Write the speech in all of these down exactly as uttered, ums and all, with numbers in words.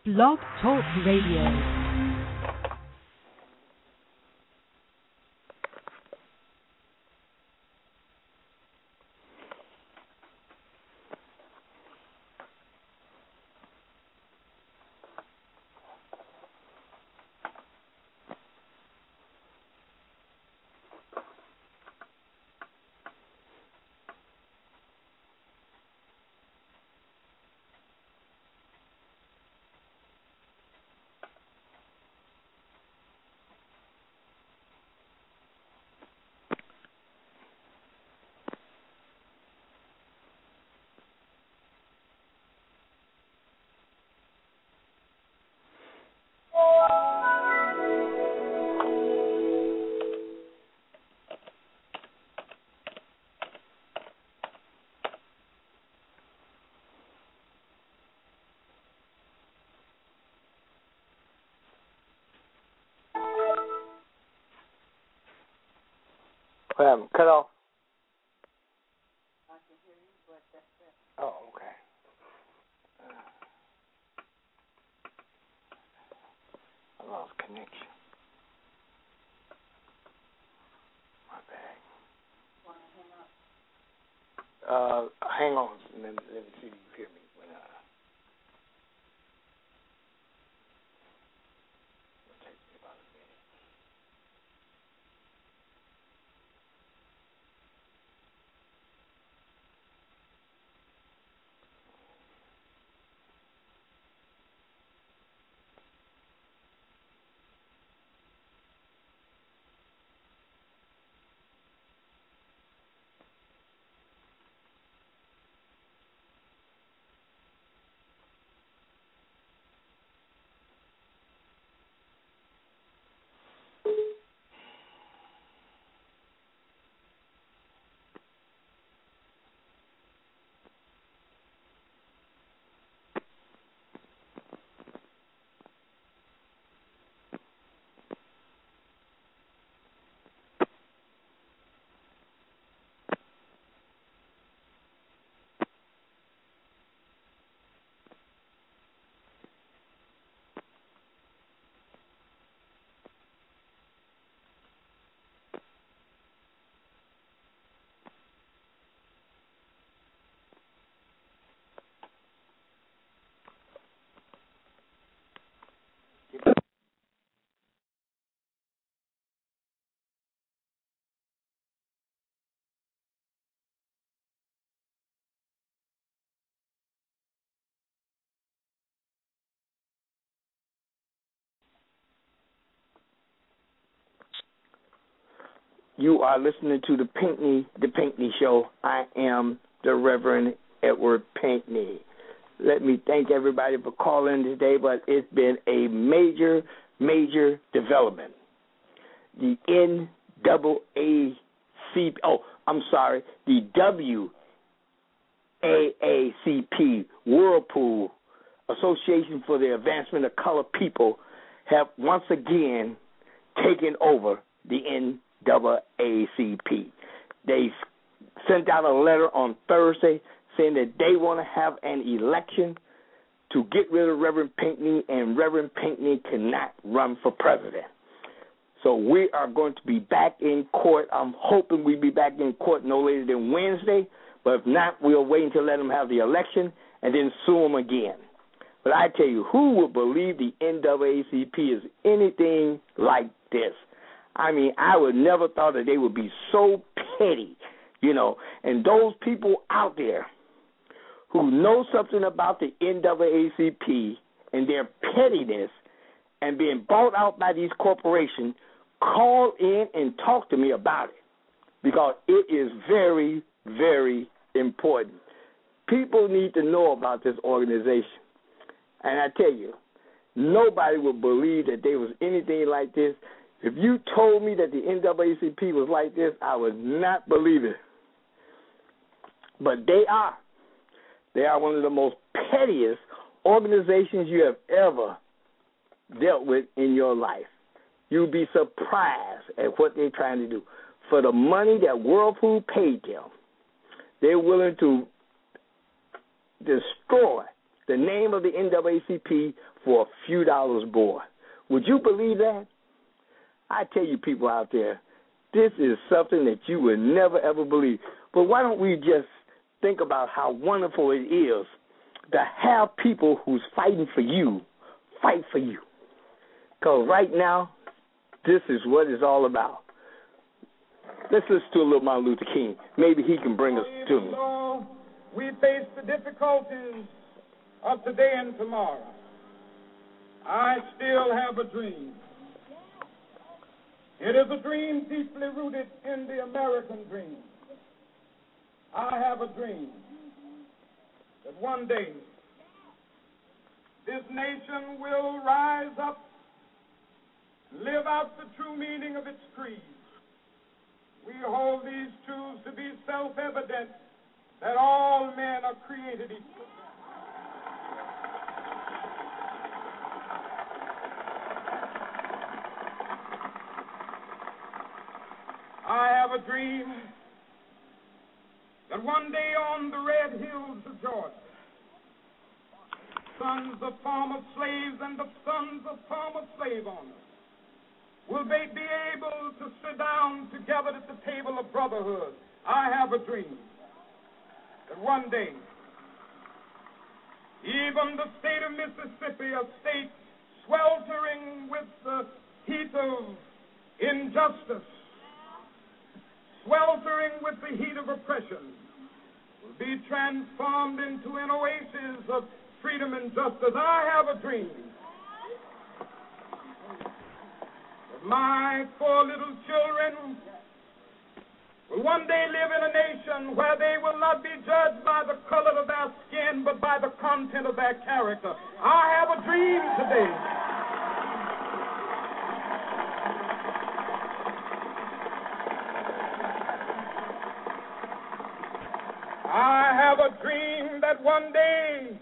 Blog Talk Radio. What happened? Cut off? I can hear you, but that's it. Oh, okay. I lost connection. My bad. Want to hang up? Uh, hang on. Let me, let me see if you hear me. When, uh, it'll take me about a minute. You are listening to the Pinckney, the Pinckney Show. I am the Reverend Edward Pinckney. Let me thank everybody for calling today, but it's been a major, major development. The N double A C P, oh, I'm sorry, the W A A C P, Whirlpool Association for the Advancement of Colored People, have once again taken over the N double A C P. They sent out a letter on Thursday saying that they want to have an election to get rid of Reverend Pinckney, and Reverend Pinckney cannot run for president. So we are going to be back in court. I'm hoping we'll be back in court no later than Wednesday, but if not, we'll wait until let them have the election and then sue them again. But I tell you, who would believe the N double A C P is anything like this? I mean, I would never thought that they would be so petty, you know. And those people out there who know something about the N double A C P and their pettiness and being bought out by these corporations, call in and talk to me about it, because it is very, very important. People need to know about this organization. And I tell you, nobody would believe that there was anything like this. If you told me that the N double A C P was like this, I would not believe it. But they are. They are one of the most pettiest organizations you have ever dealt with in your life. You'll be surprised at what they're trying to do. For the money that Whirlpool paid them, they're willing to destroy the name of the N double A C P for a few dollars more. Would you believe that? I tell you people out there, this is something that you would never, ever believe. But why don't we just think about how wonderful it is to have people who's fighting for you fight for you. Because right now, this is what it's all about. Let's listen to a little Martin Luther King. Maybe he can bring us to me. Though we face the difficulties of today and tomorrow, I still have a dream. It is a dream deeply rooted in the American dream. I have a dream that one day this nation will rise up, live out the true meaning of its creed. We hold these truths to be self-evident, that all men are created equal. I have a dream that one day on the red hills of Georgia, sons of former slaves and the sons of former slave owners will they be able to sit down together at the table of brotherhood. I have a dream that one day, even the state of Mississippi, a state sweltering with the heat of injustice, sweltering with the heat of oppression, will be transformed into an oasis of freedom and justice. I have a dream that my four little children will one day live in a nation where they will not be judged by the color of their skin, but by the content of their character. I have a dream today. I have a dream that one day,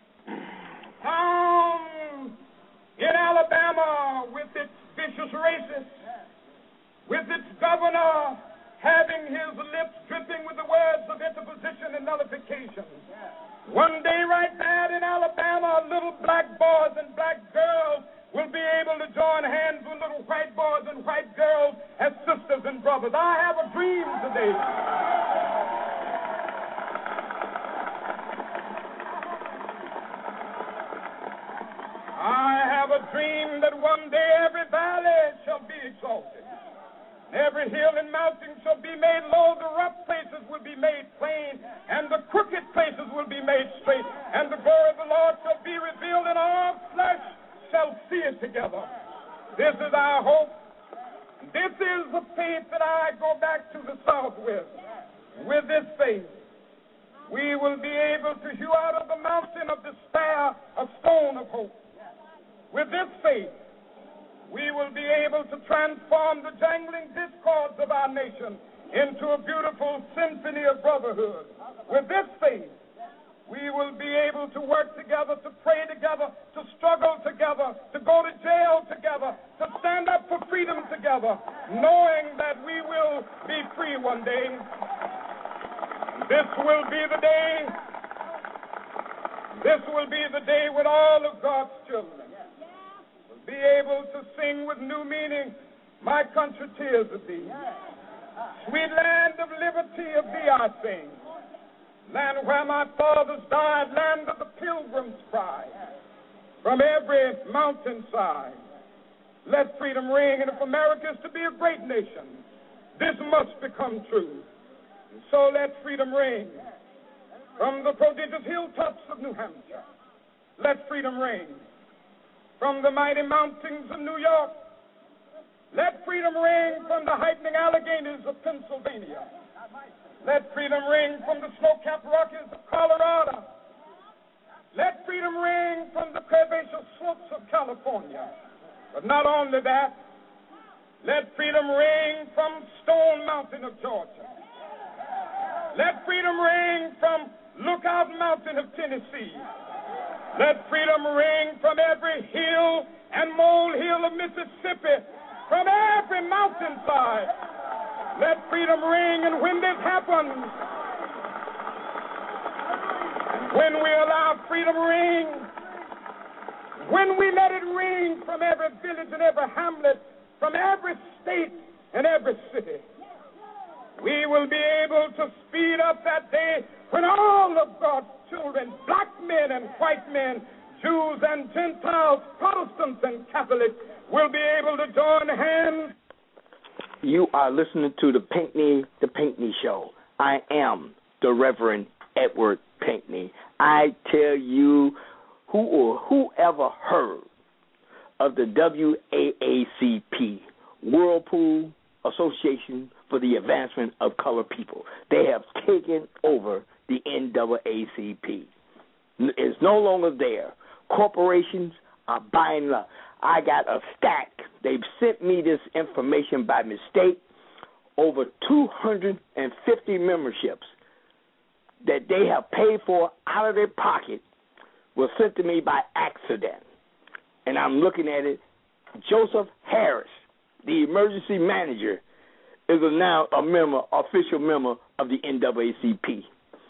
down in Alabama, with its vicious racists, with its governor having his lips dripping with the words of interposition and nullification, one day right there in Alabama, little black boys and black girls will be able to join hands with little white boys and white girls as sisters and brothers. I have a dream today. I have a dream that one day every valley shall be exalted, every hill and mountain shall be made low, the rough places will be made plain, and the crooked places will be made straight, and the glory of the Lord shall be revealed, and all flesh shall see it together. This is our hope. This is the faith that I go back to the South with. With this faith, we will be able to hew out of the mountain of despair a stone of hope. With this faith, we will be able to transform the jangling discords of our nation into a beautiful symphony of brotherhood. With this faith, we will be able to work together, to pray together, to struggle together, to go to jail together, to stand up for freedom together, knowing that we will be free one day. This will be the day, this will be the day when all of God's children be able to sing with new meaning, my country tears of thee. Sweet land of liberty of thee I sing. Land where my fathers died, land of the pilgrim's pride. From every mountainside, let freedom ring. And if America is to be a great nation, this must become true. And so let freedom ring. From the prodigious hilltops of New Hampshire, let freedom ring. From the mighty mountains of New York, let freedom ring. From the heightening Alleghanies of Pennsylvania, let freedom ring. From the snow-capped Rockies of Colorado, let freedom ring. From the curvaceous slopes of California. But not only that, let freedom ring from Stone Mountain of Georgia. Let freedom ring from Lookout Mountain of Tennessee. Let freedom ring from every hill and molehill of Mississippi, from every mountainside. Let freedom ring, and when this happens, and when we allow freedom ring, when we let it ring from every village and every hamlet, from every state and every city, we will be able to speed up that day when all of God's children, black men and white men, Jews and Gentiles, Protestants and Catholics, will be able to join hands. You are listening to the Pinckney, the Pinckney Show. I am the Reverend Edward Pinckney. I tell you, who or whoever heard of the W A A C P, Whirlpool Association for the Advancement of Colored People? They have taken over the N double A C P. It's no longer there. Corporations are buying up. I got a stack. They've sent me this information by mistake. Over two hundred fifty memberships that they have paid for out of their pocket was sent to me by accident. And I'm looking at it. Joseph Harris, the emergency manager, is a now a member, official member of the N double A C P.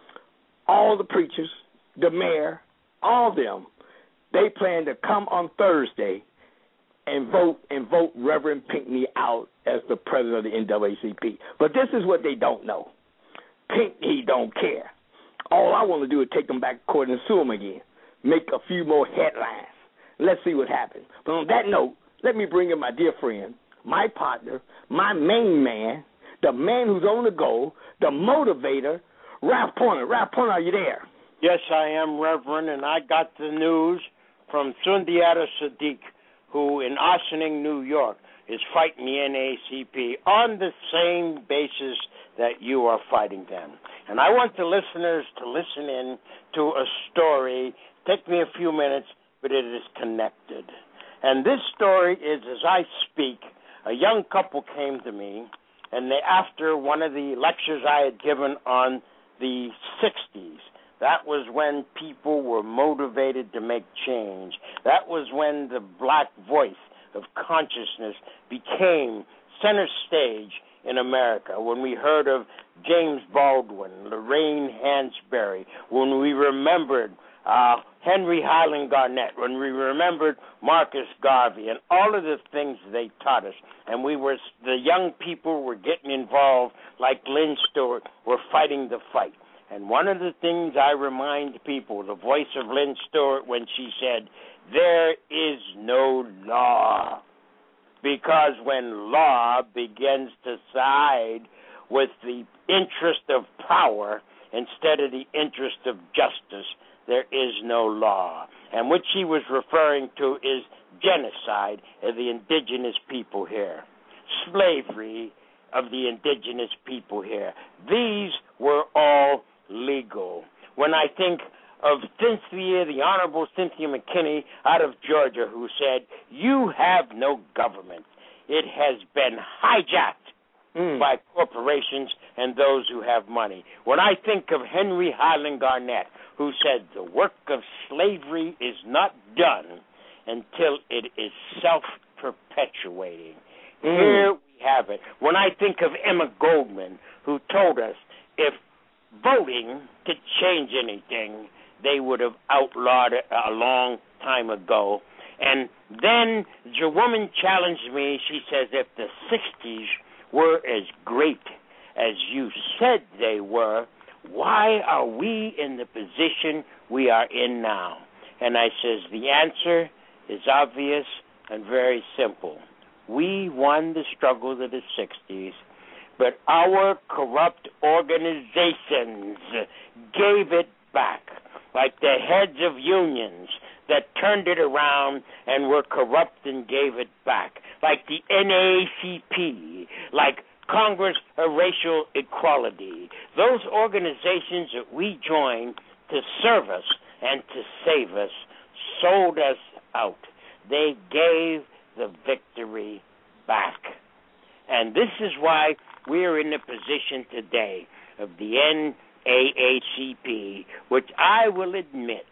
All the preachers, the mayor, all of them, they plan to come on Thursday and vote and vote Reverend Pinckney out as the president of the N double A C P. But this is what they don't know. Pinckney don't care. All I want to do is take them back to court and sue them again, make a few more headlines. Let's see what happens. But on that note, let me bring in my dear friend, my partner, my main man, the man who's on the go, the motivator, Ralph Pointer. Ralph Pointer, are you there? Yes, I am, Reverend, and I got the news from Sundiata Sadiq, who in Ossining, New York, is fighting the N double A C P on the same basis that you are fighting them. And I want the listeners to listen in to a story. Take me a few minutes, but it is connected. And this story is, as I speak, a young couple came to me, and they, after one of the lectures I had given on the sixties, that was when people were motivated to make change. That was when the black voice of consciousness became center stage in America, when we heard of James Baldwin, Lorraine Hansberry, when we remembered uh, Henry Highland Garnett, when we remembered Marcus Garvey, and all of the things they taught us. And we were, the young people were getting involved, like Lynn Stewart, were fighting the fight. And one of the things I remind people, the voice of Lynn Stewart, when she said, there is no law. Because when law begins to side with the interest of power instead of the interest of justice, there is no law. And what she was referring to is genocide of the indigenous people here, slavery of the indigenous people here. These were all legal. When I think of Cynthia, the Honorable Cynthia McKinney out of Georgia, who said, you have no government. It has been hijacked mm. by corporations and those who have money. When I think of Henry Highland Garnett, who said, the work of slavery is not done until it is self-perpetuating. Mm. Here we have it. When I think of Emma Goldman, who told us if voting could change anything, they would have outlawed it a long time ago. And then the woman challenged me. She says, if the sixties were as great as you said they were, why are we in the position we are in now? And I says, the answer is obvious and very simple. We won the struggle of the sixties, but our corrupt organizations gave it back, like the heads of unions that turned it around and were corrupt and gave it back, like the N double A C P, like Congress of Racial Equality. Those organizations that we joined to serve us and to save us sold us out. They gave the victory back. And this is why we're in the position today of the N double A C P, which I will admit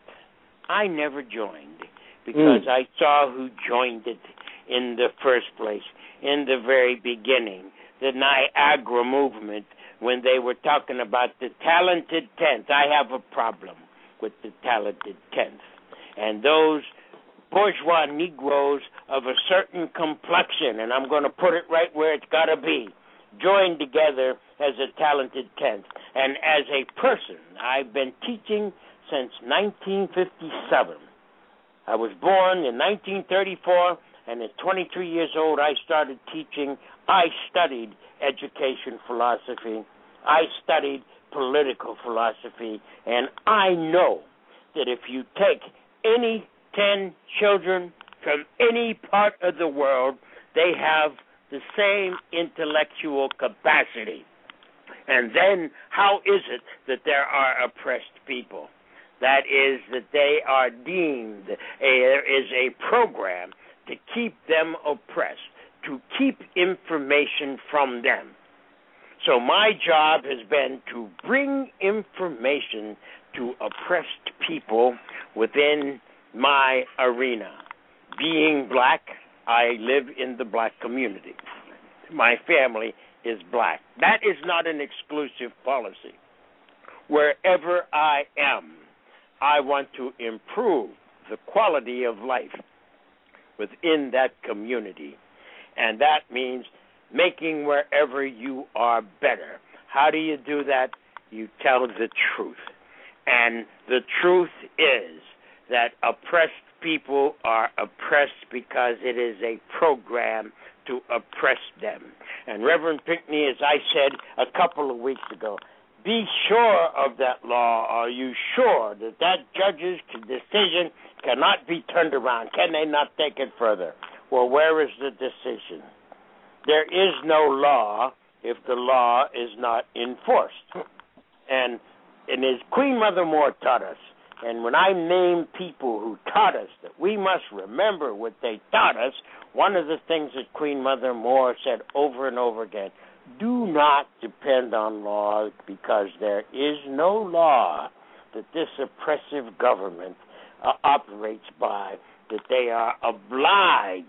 I never joined because mm. I saw who joined it in the first place, in the very beginning, the Niagara movement, when they were talking about the talented tenth. I have a problem. with the talented tenth. And those bourgeois Negroes of a certain complexion, and I'm going to put it right where it's got to be, joined together as a talented tenth. And as a person, I've been teaching since nineteen fifty-seven. I was born in nineteen thirty-four, and at twenty-three years old, I started teaching. I studied education philosophy. I studied political philosophy, and I know that if you take any ten children from any part of the world, they have the same intellectual capacity. And then how is it that there are oppressed people? That is that they are deemed, a, there is a program to keep them oppressed, to keep information from them. So my job has been to bring information to oppressed people within my arena. Being black, I live in the black community. My family is black. That is not an exclusive policy. Wherever I am, I want to improve the quality of life within that community. And that means making wherever you are better. How do you do that? You tell the truth. And the truth is that oppressed people are oppressed because it is a program to oppress them. And Reverend Pinckney, as I said a couple of weeks ago, be sure of that law. Are you sure that that judge's decision cannot be turned around? Can they not take it further? Well, where is the decision? There is no law if the law is not enforced. And, and as Queen Mother Moore taught us, and when I name people who taught us that we must remember what they taught us, one of the things that Queen Mother Moore said over and over again, do not depend on law because there is no law that this oppressive government uh, operates by, that they are obliged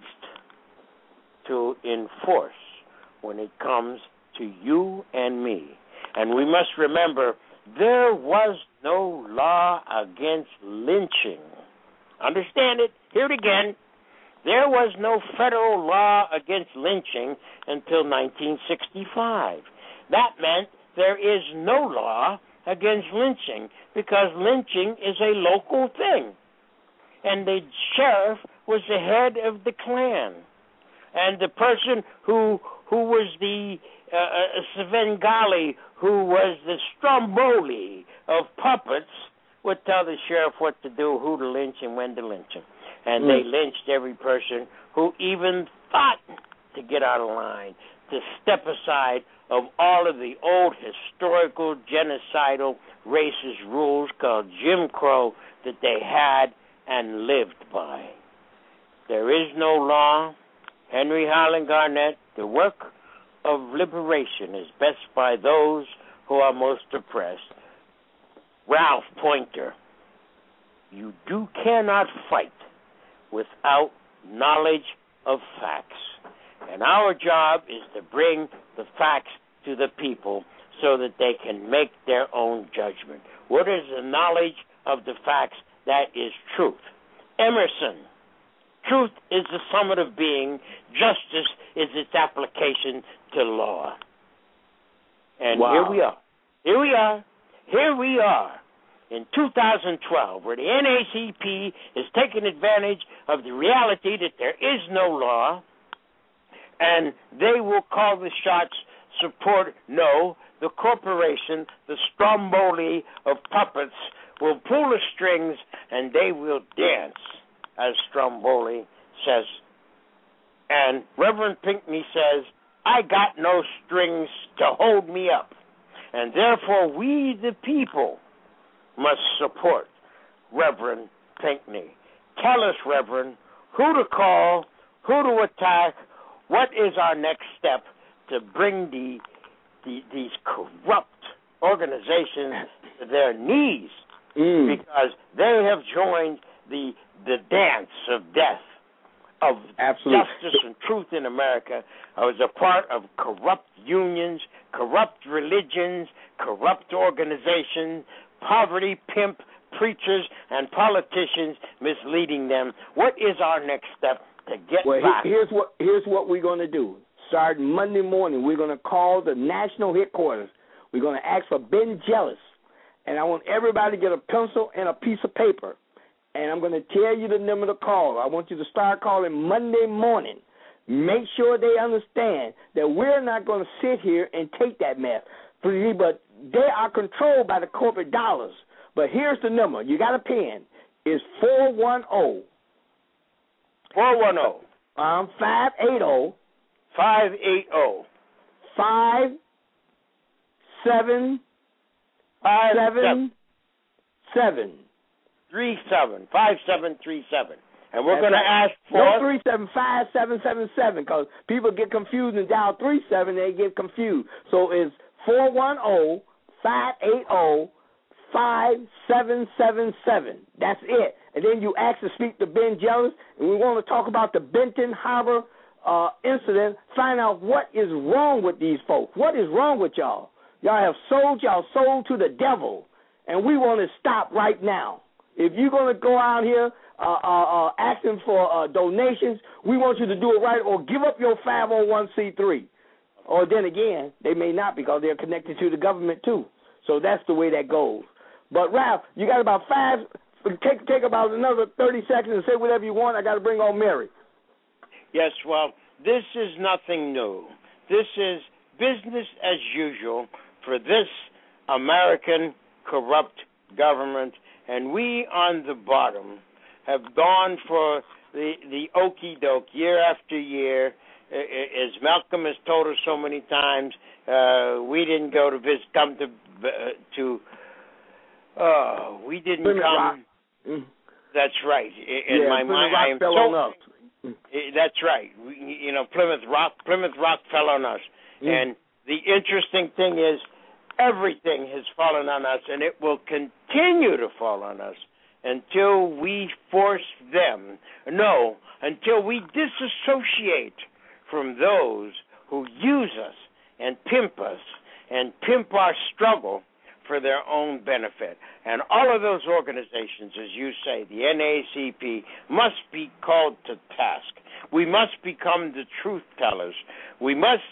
to enforce when it comes to you and me. And we must remember there was no law against lynching. Understand it? Hear it again. There was no federal law against lynching until nineteen sixty-five. That meant there is no law against lynching because lynching is a local thing. And the sheriff was the head of the Klan. And the person who who was the uh, Svengali, who was the Stromboli of puppets, would tell the sheriff what to do, who to lynch, and when to lynch him. And mm. they lynched every person who even thought to get out of line, to step aside of all of the old historical, genocidal, racist rules called Jim Crow that they had and lived by. There is no law. Henry Highland Garnett, the work of liberation is best by those who are most oppressed. Ralph Pointer, you do cannot fight without knowledge of facts. And our job is to bring the facts to the people so that they can make their own judgment. What is the knowledge of the facts? That is truth. Emerson, truth is the summit of being. Justice is its application to law. And wow. here we are. Here we are. Here we are in two thousand twelve, where the N A A C P is taking advantage of the reality that there is no law, and they will call the shots, support no. The corporation, the Stromboli of puppets, will pull the strings, and they will dance, as Stromboli says. And Reverend Pinckney says, I got no strings to hold me up. And therefore, we, the people, must support Reverend Pinckney. Tell us, Reverend, who to call, who to attack, what is our next step to bring the, the these corrupt organizations to their knees, mm. because they have joined the the dance of death, of Absolutely. justice and truth in America. I was a part of corrupt unions, corrupt religions, corrupt organizations, poverty pimp preachers and politicians misleading them. What is our next step to get well, back? Here's what, here's what we're going to do. Starting Monday morning, we're going to call the national headquarters. We're going to ask for Ben Jealous. And I want everybody to get a pencil and a piece of paper. And I'm going to tell you the number to call. I want you to start calling Monday morning. Make sure they understand that we're not going to sit here and take that mess. But they are controlled by the corporate dollars. But here's the number. You got a pen. It's four one zero. four one zero. Um, five eight zero. five eight zero. five seven Five seven seven. Three seven. Five seven three seven. And we're That's going right. to ask for no three seven five seven seven seven because people get confused and dial three seven and they get confused. So it's four one zero five eight zero five seven seven seven. That's it. And then you ask to speak to Ben Jealous, and we want to talk about the Benton Harbor uh, incident. Find out what is wrong with these folks. What is wrong with y'all? Y'all have sold y'all soul to the devil, and we want to stop right now. If you're going to go out here uh, uh, uh, asking for uh, donations, we want you to do it right or give up your five oh one c three. Or then again, they may not because they're connected to the government too. So that's the way that goes. But, Ralph, you got about five, take, take about another thirty seconds and say whatever you want. I got to bring on Mary. Yes, well, this is nothing new. This is business as usual for this American corrupt government, and we on the bottom have gone for the the okie doke year after year. As Malcolm has told us so many times, uh, we didn't go to visit, come to uh, to. Uh, we didn't Plymouth come. Rock. Mm. That's right. In yeah, my Plymouth mind, Rock I am fell so. on us. That's right. We, you know, Plymouth Rock. Plymouth Rock fell on us, Mm. and the interesting thing is, everything has fallen on us, and it will continue to fall on us until we force them. No, until we disassociate from those who use us and pimp us and pimp our struggle for their own benefit. And all of those organizations, as you say, the N double A C P, must be called to task. We must become the truth tellers. We must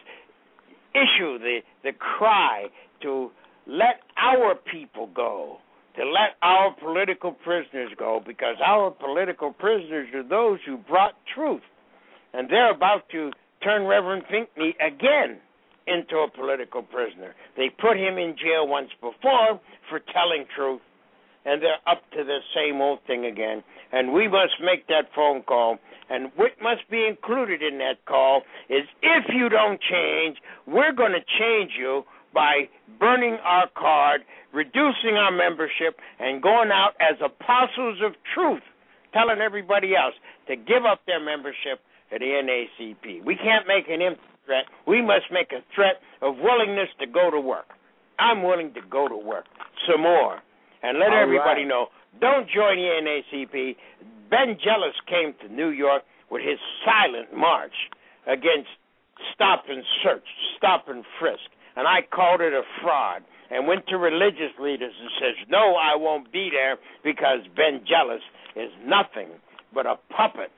issue the, the cry to let our people go, to let our political prisoners go, because our political prisoners are those who brought truth. And they're about to turn Reverend Pinckney again into a political prisoner. They put him in jail once before for telling truth, and they're up to the same old thing again. And we must make that phone call, and what must be included in that call is, if you don't change, we're going to change you by burning our card, reducing our membership, and going out as apostles of truth, telling everybody else to give up their membership at the N double A C P. We can't make an empty threat. We must make a threat of willingness to go to work. I'm willing to go to work some more. And let All everybody right. know, don't join the N double A C P. Ben Jealous came to New York with his silent march against stop and search, stop and frisk. And I called it a fraud and went to religious leaders and says, no, I won't be there because Ben Jealous is nothing but a puppet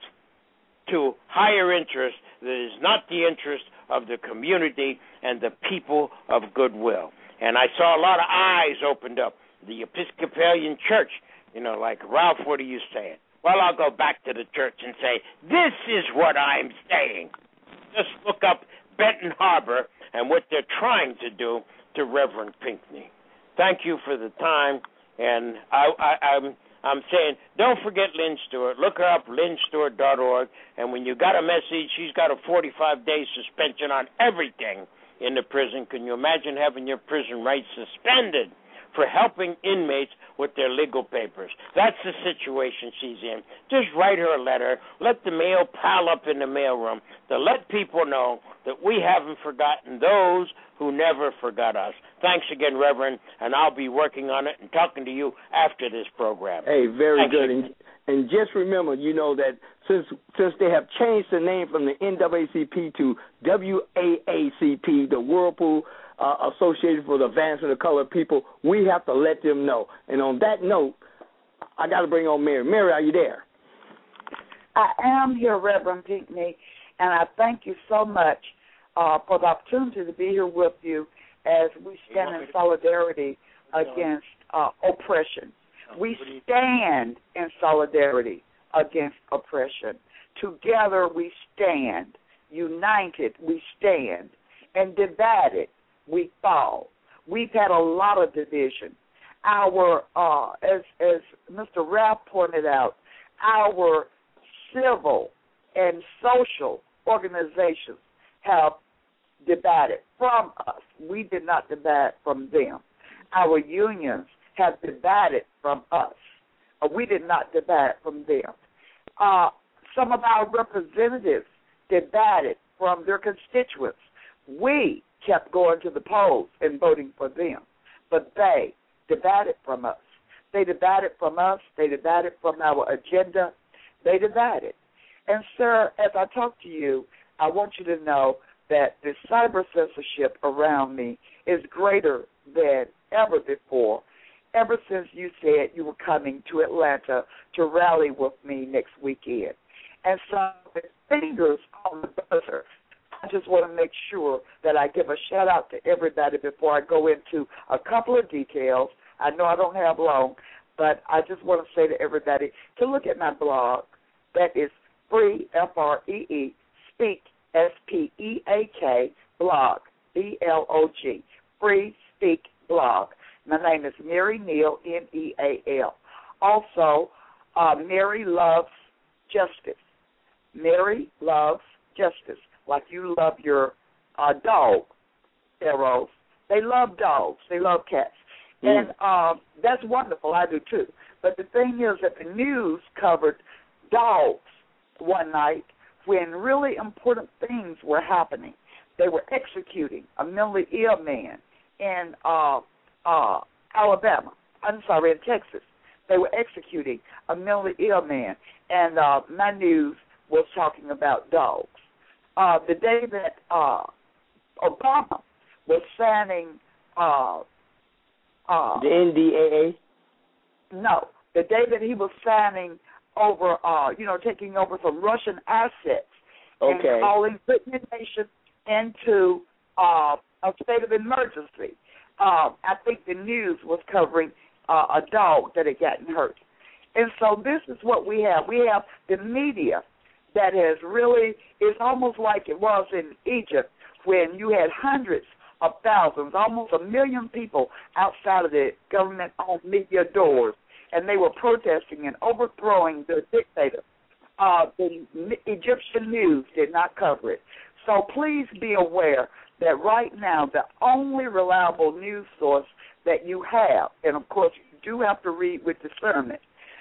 to higher interest that is not the interest of the community and the people of goodwill. And I saw a lot of eyes opened up. The Episcopalian Church, you know, like, Ralph, what are you saying? Well, I'll go back to the church and say, this is what I'm saying. Just look up Benton Harbor and what they're trying to do to Reverend Pinckney. Thank you for the time, and I, I, I'm I'm saying, don't forget Lynn Stewart. Look her up, lynn stewart dot org, and when you got a message, she's got a forty-five day suspension on everything in the prison. Can you imagine having your prison rights suspended for helping inmates with their legal papers? That's the situation she's in. Just write her a letter. Let the mail pile up in the mailroom to let people know that we haven't forgotten those who never forgot us. Thanks again, Reverend, and I'll be working on it and talking to you after this program. Hey, very Thanks good. again. And, and just remember, you know, that since since they have changed the name from the N double A C P to W A A C P, the Whirlpool uh, Association for the Advancement of Colored People, we have to let them know. And on that note, I got to bring on Mary. Mary, are you there? I am here, Reverend Pinckney, and I thank you so much uh, for the opportunity to be here with you as we stand in solidarity against uh, oppression. We stand in solidarity against oppression. Together we stand. United we stand. And divided we fall. We've had a lot of division. Our, uh, as, as Mister Ralph pointed out, our civil and social organizations have divided from us. We did not divide from them. Our unions have divided from us. We did not divide from them. Uh, some of our representatives divided from their constituents. We kept going to the polls and voting for them, but they divided from us. They divided from us. They divided from our agenda. They divided. And, sir, as I talk to you, I want you to know that the cyber censorship around me is greater than ever before, ever since you said you were coming to Atlanta to rally with me next weekend. And so with fingers on the buzzer, I just want to make sure that I give a shout-out to everybody before I go into a couple of details. I know I don't have long, but I just want to say to everybody to look at my blog. That is free, F R E E, speak, S P E A K, blog, B L O G, free speak blog. My name is Mary Neal, N E A L. Also, uh, Mary Loves Justice. Mary Loves Justice. Like you love your uh, dog, Arrows. They love dogs. They love cats. Mm. And uh, that's wonderful. I do, too. But the thing is that the news covered dogs one night when really important things were happening. They were executing a mentally ill man in uh, uh, Alabama. I'm sorry, in Texas. They were executing a mentally ill man. And uh, my news was talking about dogs. Uh, the day that uh, Obama was signing uh, uh, the N D A A? No. The day that he was signing over, uh, you know, taking over some Russian assets okay. and calling Britain Nation into uh, a state of emergency. Uh, I think the news was covering uh, a dog that had gotten hurt. And so this is what we have. We have the media that has really, it's almost like it was in Egypt when you had hundreds of thousands, almost a million people outside of the government-owned media doors, and they were protesting and overthrowing the dictator. Uh, the Egyptian news did not cover it. So please be aware that right now the only reliable news source that you have, and of course you do have to read with discernment,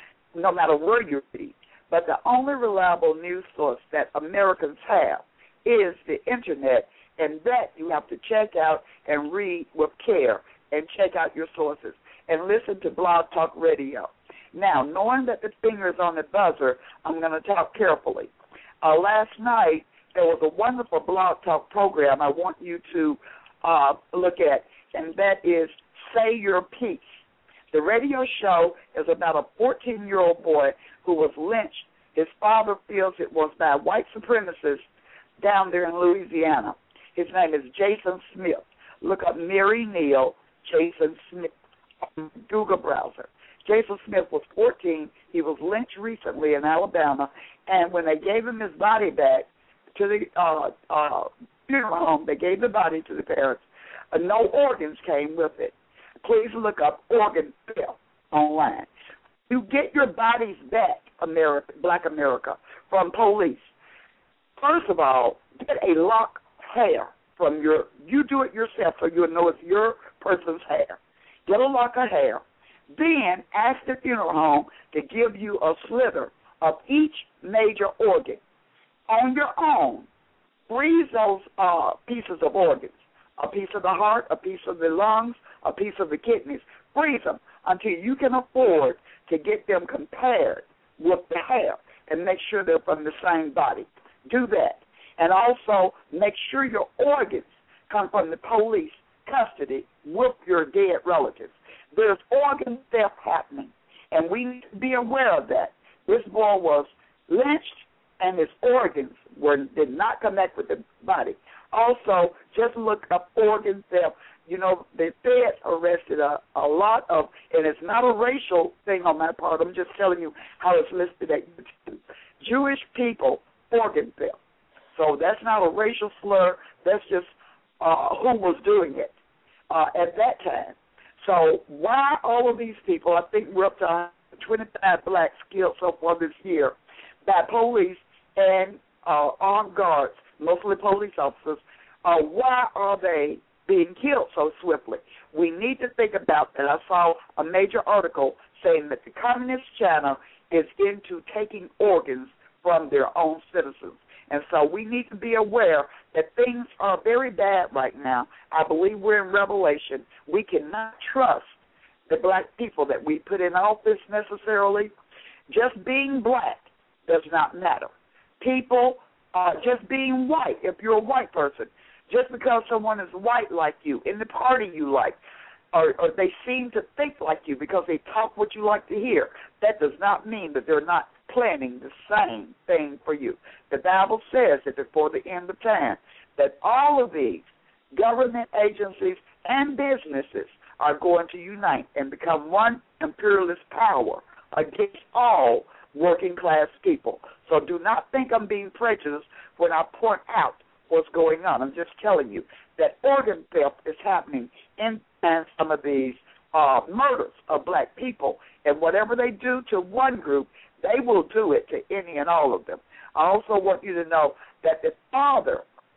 no matter where you read, but the only reliable news source that Americans have is the Internet, and that you have to check out and read with care and check out your sources and listen to Blog Talk Radio. Now, knowing that the finger is on the buzzer, I'm going to talk carefully. Uh, last night, there was a wonderful Blog Talk program I want you to uh, look at, and that is Say Your Piece. The radio show is about a fourteen-year-old boy who was lynched. His father feels it was by white supremacists down there in Louisiana. His name is Jason Smith. Look up Mary Neal, Jason Smith, on Google browser. Jason Smith was fourteen. He was lynched recently in Alabama, and when they gave him his body back to the uh, uh, funeral home, they gave the body to the parents. Uh, no organs came with it. Please look up organ theft online. You get your bodies back, America, Black America, from police. First of all, get a lock hair from your, you do it yourself so you'll know it's your person's hair. Get a lock of hair. Then ask the funeral home to give you a slither of each major organ. On your own, freeze those uh, pieces of organs. A piece of the heart, a piece of the lungs, a piece of the kidneys. Freeze them until you can afford to get them compared with the hair and make sure they're from the same body. Do that. And also make sure your organs come from the police custody with your dead relatives. There's organ theft happening. and we need to be aware of that. This boy was lynched, and his organs were did not connect with the body. Also, just look up organ theft. You know, the feds arrested a, a lot of, and it's not a racial thing on my part. I'm just telling you how it's listed at YouTube. Jewish people, organ theft. So that's not a racial slur. That's just uh, who was doing it uh, at that time. So why all of these people, I think we're up to twenty-five blacks killed so far this year by police and uh, armed guards, mostly police officers, uh, why are they being killed so swiftly? We need to think about that. I saw a major article saying that the Communist China is into taking organs from their own citizens. And so we need to be aware that things are very bad right now. I believe we're in Revelation. We cannot trust the black people that we put in office necessarily. Just being black does not matter. People, uh, just being white, if you're a white person, just because someone is white like you, in the party you like, or, or they seem to think like you because they talk what you like to hear, that does not mean that they're not planning the same thing for you. The Bible says that before the end of time, that all of these government agencies and businesses are going to unite and become one imperialist power against all working class people. So do not think I'm being prejudiced when I point out what's going on. I'm just telling you that organ theft is happening in, in some of these uh, murders of black people, and whatever they do to one group, they will do it to any and all of them. I also want you to know that the father,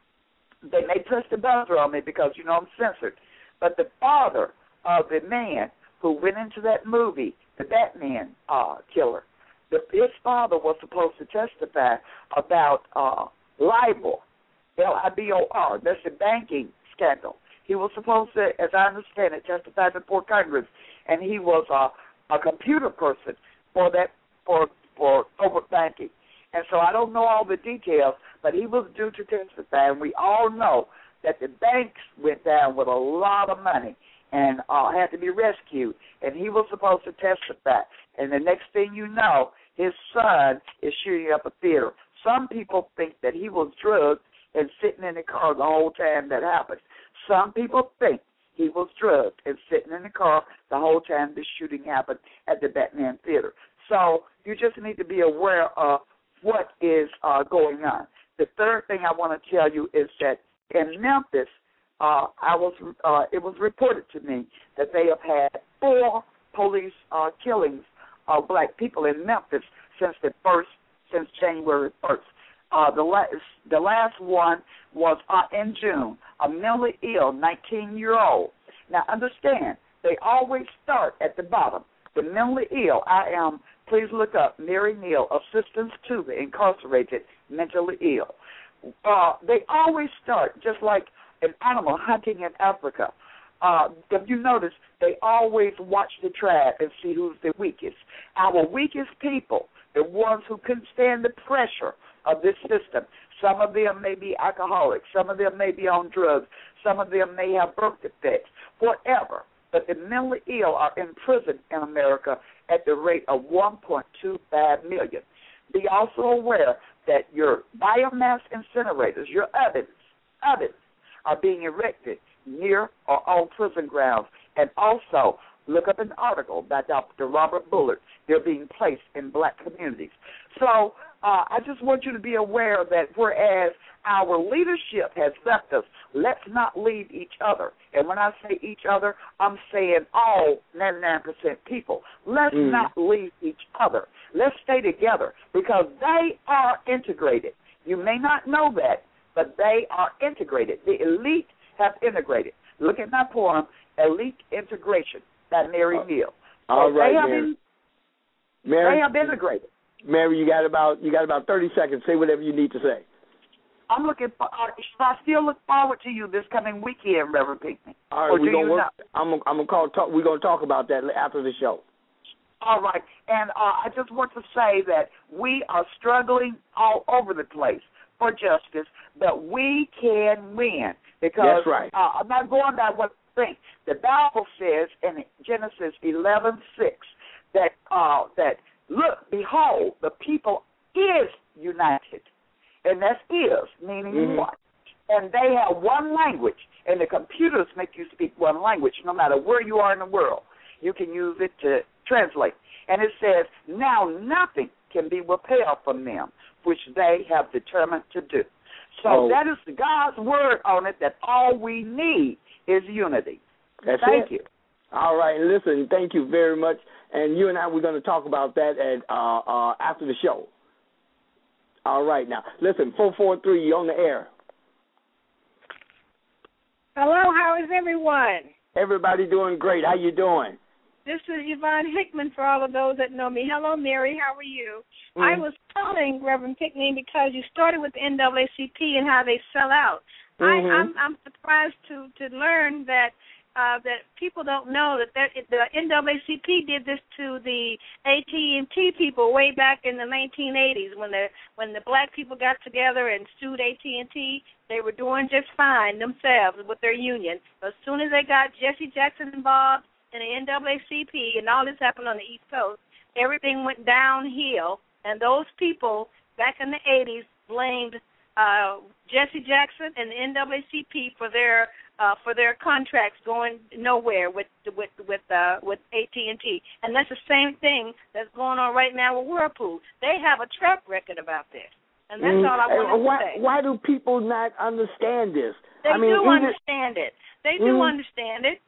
they may press the buzzer on me because, you know, I'm censored, but the father of the man who went into that movie, the Batman uh, killer, the, his father was supposed to testify about uh, LIBOR, L I B O R, that's the banking scandal. He was supposed to, as I understand it, testify before Congress, and he was a, a computer person for that for for covert banking. And so I don't know all the details, but he was due to testify, and we all know that the banks went down with a lot of money and uh, had to be rescued, and he was supposed to testify. And the next thing you know, his son is shooting up a theater. Some people think that he was drugged and sitting in the car the whole time that happened. Some people think he was drugged and sitting in the car the whole time this shooting happened at the Batman Theater. So you just need to be aware of what is uh, going on. The third thing I want to tell you is that in Memphis, uh, I was uh, it was reported to me that they have had four police uh, killings of black people in Memphis since the first since January first. Uh, the last the last one was uh, in June. A mentally ill nineteen-year-old. Now understand, they always start at the bottom. The mentally ill. I am. Please look up Mary Neal, Assistance to the Incarcerated Mentally Ill. Uh, they always start just like an animal hunting in Africa. Uh, if you notice, they always watch the tribe and see who's the weakest. Our weakest people, the ones who couldn't stand the pressure of this system. Some of them may be alcoholics. Some of them may be on drugs. Some of them may have birth defects, whatever. But the mentally ill are in prison in America at the rate of one point two five million. Be also aware that your biomass incinerators, your ovens, ovens, are being erected near or on prison grounds. And also, look up an article by Doctor Robert Bullard. They're being placed in black communities. So uh, I just want you to be aware that whereas our leadership has left us, let's not leave each other. And when I say each other, I'm saying all ninety-nine percent people. Let's mm. not leave each other. Let's stay together because they are integrated. You may not know that, but they are integrated. The elite have integrated. Look at my poem, Elite Integration, by Mary uh, Neal. So all right, they have, Mary. In, Mary. They have integrated. Mary, you got about you got about thirty seconds. Say whatever you need to say. I'm looking for. Uh, I still look forward to you this coming weekend, Reverend Pinckney. All right, or we're do gonna you work. not? I'm gonna, I'm gonna call. Talk, we're gonna talk about that after the show. All right, and uh, I just want to say that we are struggling all over the place for justice, but we can win because That's right. uh, I'm not going by what I think. The Bible says in Genesis eleven six that uh, that look, behold, the people is united, and that's is meaning mm-hmm. one, and they have one language, and the computers make you speak one language, no matter where you are in the world. You can use it to translate, and it says, now nothing can be withheld from them, which they have determined to do. So oh. that is God's word on it, that all we need is unity. That's Thank it. you. All right, listen, thank you very much. And you and I, we're going to talk about that at, uh, uh, after the show. All right, now, listen, four four three, you're on the air. Hello, how is everyone? Everybody doing great. How you doing? This is Yvonne Hickman for all of those that know me. Hello, Mary. How are you? Mm-hmm. I was calling Reverend Pinckney because you started with the N double A C P and how they sell out. Mm-hmm. I, I'm, I'm surprised to, to learn that uh, that people don't know that the N double A C P did this to the A T and T people way back in the nineteen eighties when the when the black people got together and sued A T and T. They were doing just fine themselves with their union. But as soon as they got Jesse Jackson involved in the N double A C P, and all this happened on the East Coast, everything went downhill, and those people back in the eighties blamed uh, Jesse Jackson and the N double A C P for their uh, for their contracts going nowhere with with with uh, with A T and T, and that's the same thing that's going on right now with Whirlpool. They have a track record about this, and that's mm. all I wanted why, to say. Why do people not understand this? They I mean, do even, understand it. They do mm. understand it.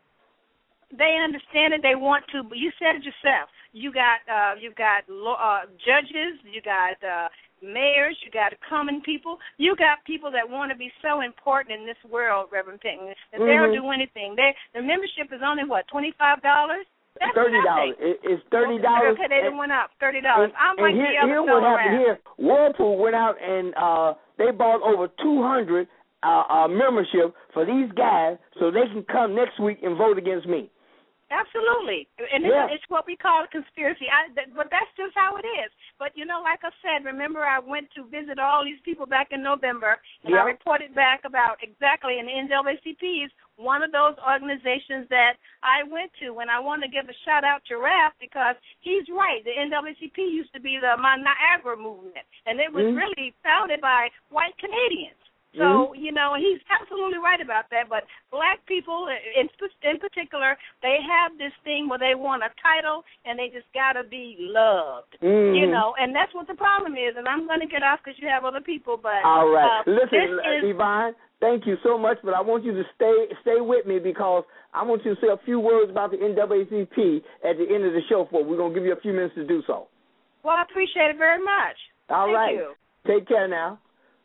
They understand it. They want to. But you said it yourself. You got uh, you got uh, judges. You got uh, mayors. You got common people. You got people that want to be so important in this world, Reverend Pinckney, that mm-hmm. they'll do anything. They, the membership is only what, twenty-five dollars? That's thirty dollars. It's thirty dollars. Okay, they didn't went up thirty dollars. I'm like here, the other here what happened around. here. Whirlpool went out and uh, they bought over two hundred uh, uh, membership for these guys so they can come next week and vote against me. Absolutely, and yeah. it's, it's what we call a conspiracy. I, that, but that's just how it is. But, you know, like I said, remember I went to visit all these people back in November, and yeah. I reported back about exactly, and the N double A C P is one of those organizations that I went to, and I want to give a shout-out to Raph because he's right. The N double A C P used to be the my Niagara movement, and it was mm-hmm. really founded by white Canadians. So, mm-hmm. you know, he's absolutely right about that. But black people, in, in particular, they have this thing where they want a title and they just got to be loved, mm-hmm. you know, and that's what the problem is. And I'm going to get off because you have other people. But all right. uh, Listen, is, Yvonne, thank you so much, but I want you to stay stay with me because I want you to say a few words about the N double A C P at the end of the show. For We're going to give you a few minutes to do so. Well, I appreciate it very much. All thank right. You. Take care now.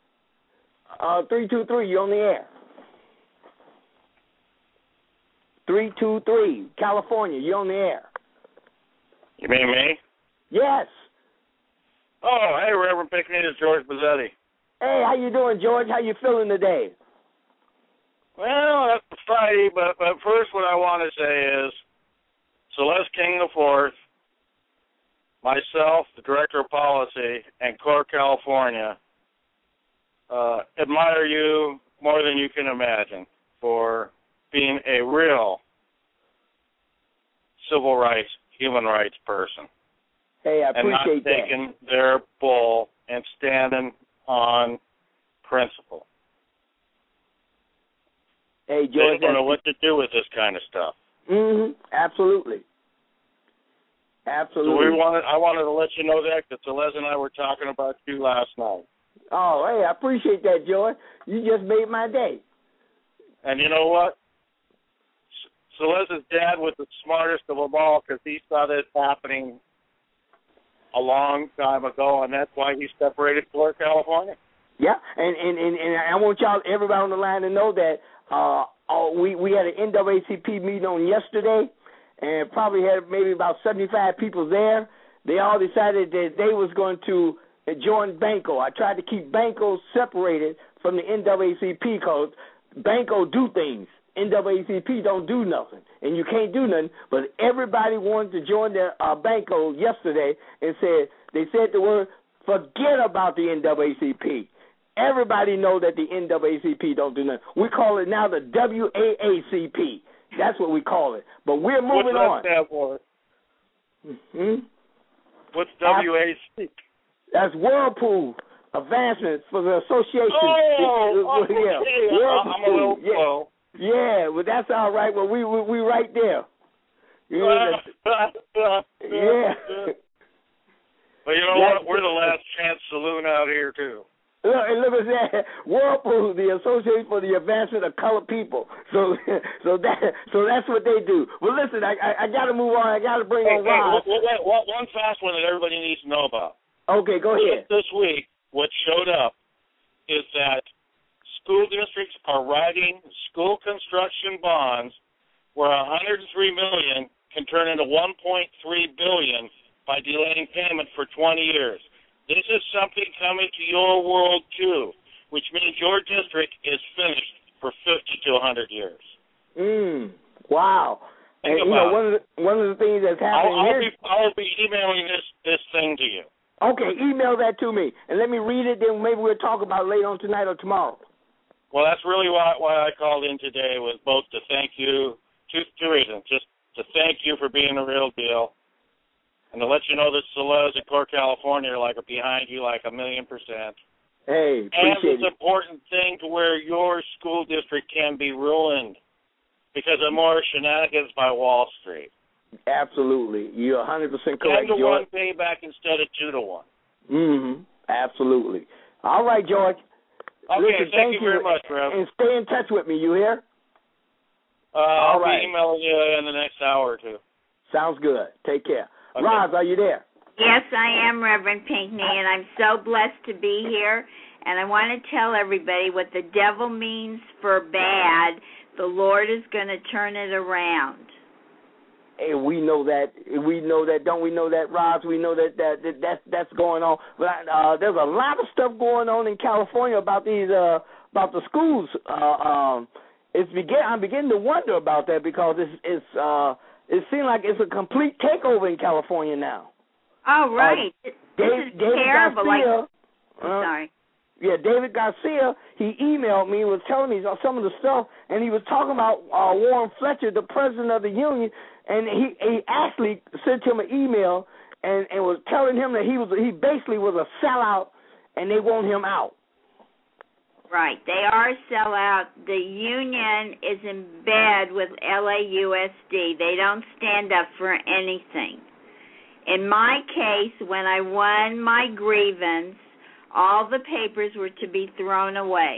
Uh, three two three, you're on the air. Three two three, California, you're on the air. You mean me? Yes. Oh, hey, Reverend Pinckney, it's George Bazzetti. Hey, how you doing, George? How you feeling today? Well, that's Friday, but, but first what I want to say is Celeste King the Fourth, myself, the Director of Policy, and Core California, Uh, admire you more than you can imagine for being a real civil rights, human rights person. Hey, I appreciate and not taking that. their bull and standing on principle. Hey, George, they don't know what to do with this kind of stuff. Mm-hmm. Absolutely. Absolutely. So we wanted, I wanted to let you know that because Celeste and I were talking about you last night. Oh, hey, I appreciate that, George. You just made my day. And you know what? Celeste's dad was the smartest of them all because he saw this happening a long time ago, and that's why he separated Florida, California. Yeah, and, and, and, and I want y'all, everybody on the line to know that uh, uh, we, we had an N double A C P meeting on yesterday, and probably had maybe about seventy-five people there. They all decided that they was going to join Banco. I tried to keep Banco separated from the N double A C P because Banco do things. N double A C P don't do nothing, and you can't do nothing. But everybody wanted to join the uh, Banco yesterday and said they said the word, forget about the N double A C P. Everybody know that the N double A C P don't do nothing. We call it now the W A A C P. That's what we call it. But we're moving What's that on. stand for? Mm-hmm. What's W A C? That's Whirlpool Advancements for the Association. Oh, okay. Yeah. Whirlpool. I'm a little yeah. slow. Yeah, well, that's all right. Well, we we, we right there. You know, yeah. Well, you know what? We're the last chance saloon out here, too. Look, and look at that. Whirlpool, the Association for the Advancement of Colored People. So, so that, so that's what they do. Well, listen, I, I, I got to move on. I got to bring hey, on Rob. Hey, wait, wait, one fast one that everybody needs to know about. Okay, go ahead. This week, what showed up is that school districts are writing school construction bonds where one hundred three million dollars can turn into one point three billion dollars by delaying payment for twenty years. This is something coming to your world, too, which means your district is finished for fifty to one hundred years. Mm, wow. Think and, you know, one of, the, one of the things that's happening I'll, I'll here... Be, I'll be emailing this, this thing to you. Okay, email that to me, and let me read it, then maybe we'll talk about it later on tonight or tomorrow. Well, that's really why, why I called in today, was both to thank you, two, two reasons, just to thank you for being the real deal, and to let you know that Solos in Core, California are like behind you like a million percent. Hey, appreciate and it's it. an important thing to where your school district can be ruined because of more shenanigans by Wall Street. Absolutely. You're one hundred percent correct, ten to George. one payback instead of two to one. Mm-hmm. Absolutely. All right, George. Okay, Listen, thank, thank you very much, Rev. And stay in touch with me, you hear? Uh, I'll All right. be emailing you in the next hour or two. Sounds good. Take care. Okay. Roz, are you there? Yes, I am, Reverend Pinckney, and I'm so blessed to be here. And I want to tell everybody what the devil means for bad, the Lord is going to turn it around. Hey, we know that. We know that. Don't we know that, Roz? We know that, that, that that's that's going on. But uh, there's a lot of stuff going on in California about these uh, about the schools. Uh, um, it's begin. I'm beginning to wonder about that because it's it's uh, it seems like it's a complete takeover in California now. Oh, right. Uh, this Dave, is David terrible. Garcia, like, I'm uh, sorry. Yeah, David Garcia, he emailed me, was telling me some of the stuff, and he was talking about uh, Warren Fletcher, the president of the union, and he he actually sent him an email and, and was telling him that he was he basically was a sellout, and they want him out. Right. They are a sellout. The union is in bed with L A U S D. They don't stand up for anything. In my case, when I won my grievance, all the papers were to be thrown away.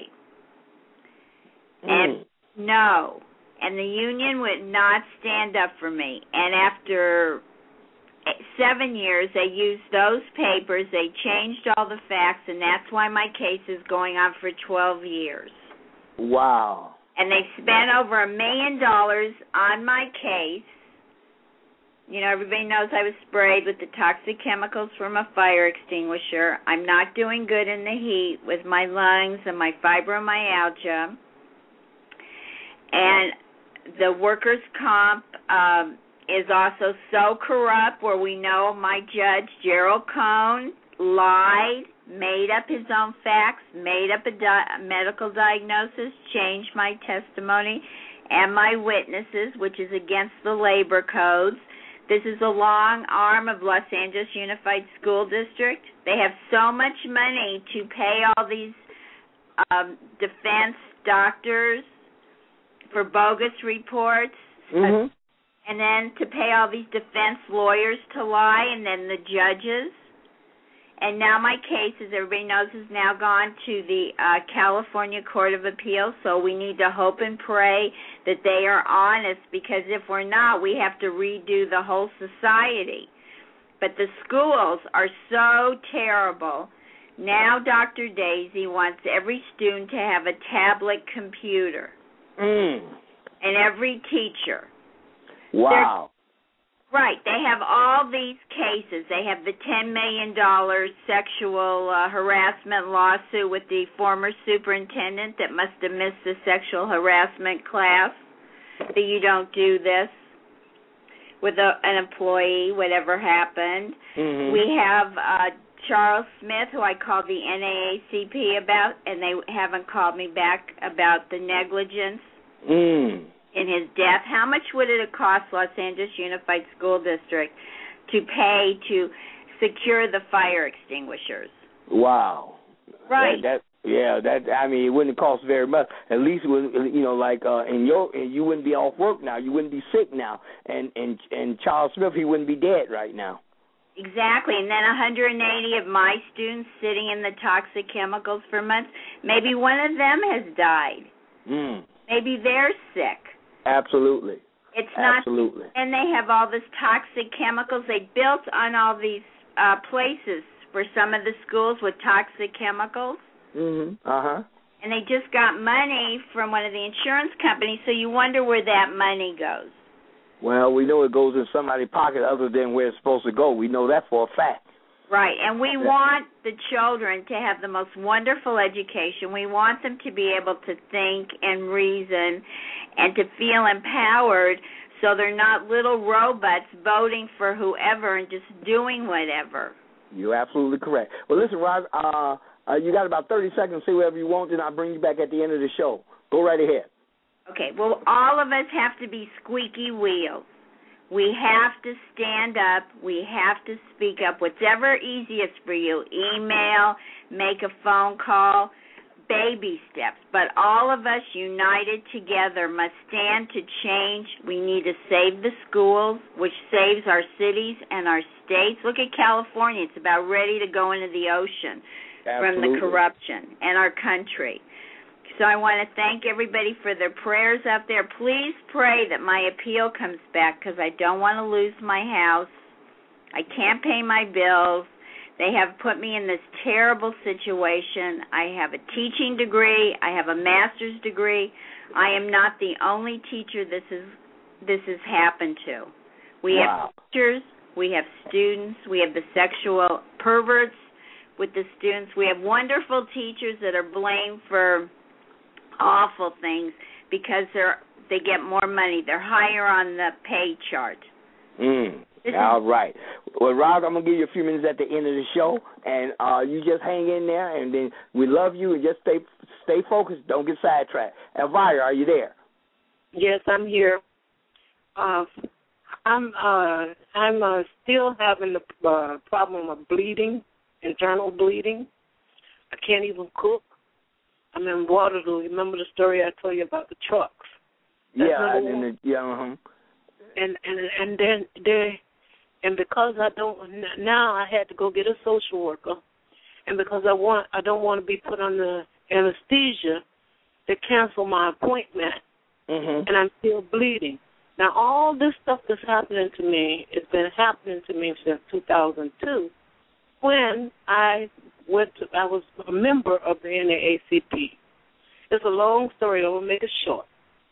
Mm. And no. And the union would not stand up for me. And after seven years, they used those papers, they changed all the facts, and that's why my case is going on for twelve years. Wow. And they spent over a million dollars on my case. You know, everybody knows I was sprayed with the toxic chemicals from a fire extinguisher. I'm not doing good in the heat with my lungs and my fibromyalgia. And the workers' comp um, is also so corrupt where we know my judge, Gerald Cohn, lied, made up his own facts, made up a di- medical diagnosis, changed my testimony and my witnesses, which is against the labor codes. This is a long arm of Los Angeles Unified School District. They have so much money to pay all these um, defense doctors for bogus reports, Mm-hmm. uh, and then to pay all these defense lawyers to lie, and then the judges. And now my case, as everybody knows, has now gone to the uh, California Court of Appeals, so we need to hope and pray that they are honest, because if we're not, we have to redo the whole society. But the schools are so terrible. Now Doctor Daisy wants every student to have a tablet computer. Mm. And every teacher. Wow. They're, right. They have all these cases. They have the ten million dollars sexual uh, harassment lawsuit with the former superintendent that must have missed the sexual harassment class, that you don't do this with a, an employee, whatever happened. Mm-hmm. We have uh, Charles Smith, who I called the N double A C P about, and they haven't called me back about the negligence Mm. in his death. How much would it have cost Los Angeles Unified School District to pay to secure the fire extinguishers. Wow. Right. That, that yeah, that I mean, it wouldn't cost very much. At least, you know, like uh, in your, you wouldn't be off work now. You wouldn't be sick now, and and and Charles Smith, he wouldn't be dead right now. Exactly, and then one hundred eighty of my students sitting in the toxic chemicals for months. Maybe one of them has died. Mm. Maybe they're sick. Absolutely. It's not. Absolutely. And they have all this toxic chemicals. They built on all these uh, places for some of the schools with toxic chemicals. Mhm. Uh huh. And they just got money from one of the insurance companies. So you wonder where that money goes. Well, we know it goes in somebody's pocket other than where it's supposed to go. We know that for a fact. Right, and we want the children to have the most wonderful education. We want them to be able to think and reason and to feel empowered so they're not little robots voting for whoever and just doing whatever. You're absolutely correct. Well, listen, Rod, uh, uh, you got about thirty seconds to say whatever you want, and I'll bring you back at the end of the show. Go right ahead. Okay, well, all of us have to be squeaky wheels. We have to stand up. We have to speak up. Whatever easiest for you, email, make a phone call, baby steps. But all of us united together must stand to change. We need to save the schools, which saves our cities and our states. Look at California. It's about ready to go into the ocean. Absolutely. From the corruption and our country. So I want to thank everybody for their prayers out there. Please pray that my appeal comes back because I don't want to lose my house. I can't pay my bills. They have put me in this terrible situation. I have a teaching degree. I have a master's degree. I am not the only teacher this is this has happened to. We wow. have teachers. We have students. We have the sexual perverts with the students. We have wonderful teachers that are blamed for awful things because they're they get more money. They're higher on the pay chart. Mm. All right. Well, Rob, I'm gonna give you a few minutes at the end of the show, and uh, you just hang in there, and then we love you, and just stay stay focused. Don't get sidetracked. Elvira, are you there? Yes, I'm here. Uh, I'm uh, I'm uh, still having the uh, problem of bleeding, internal bleeding. I can't even cook. I'm in Waterloo. Remember the story I told you about the trucks? That's yeah, and the, yeah, uh-huh. And and and then they, and because I don't now, I had to go get a social worker, and because I want I don't want to be put under anesthesia, they cancel my appointment, mm-hmm. and I'm still bleeding. Now all this stuff that's happening to me has been happening to me since two thousand two, when I went to, I was a member of the N double A C P. It's a long story. I'm gonna make it short.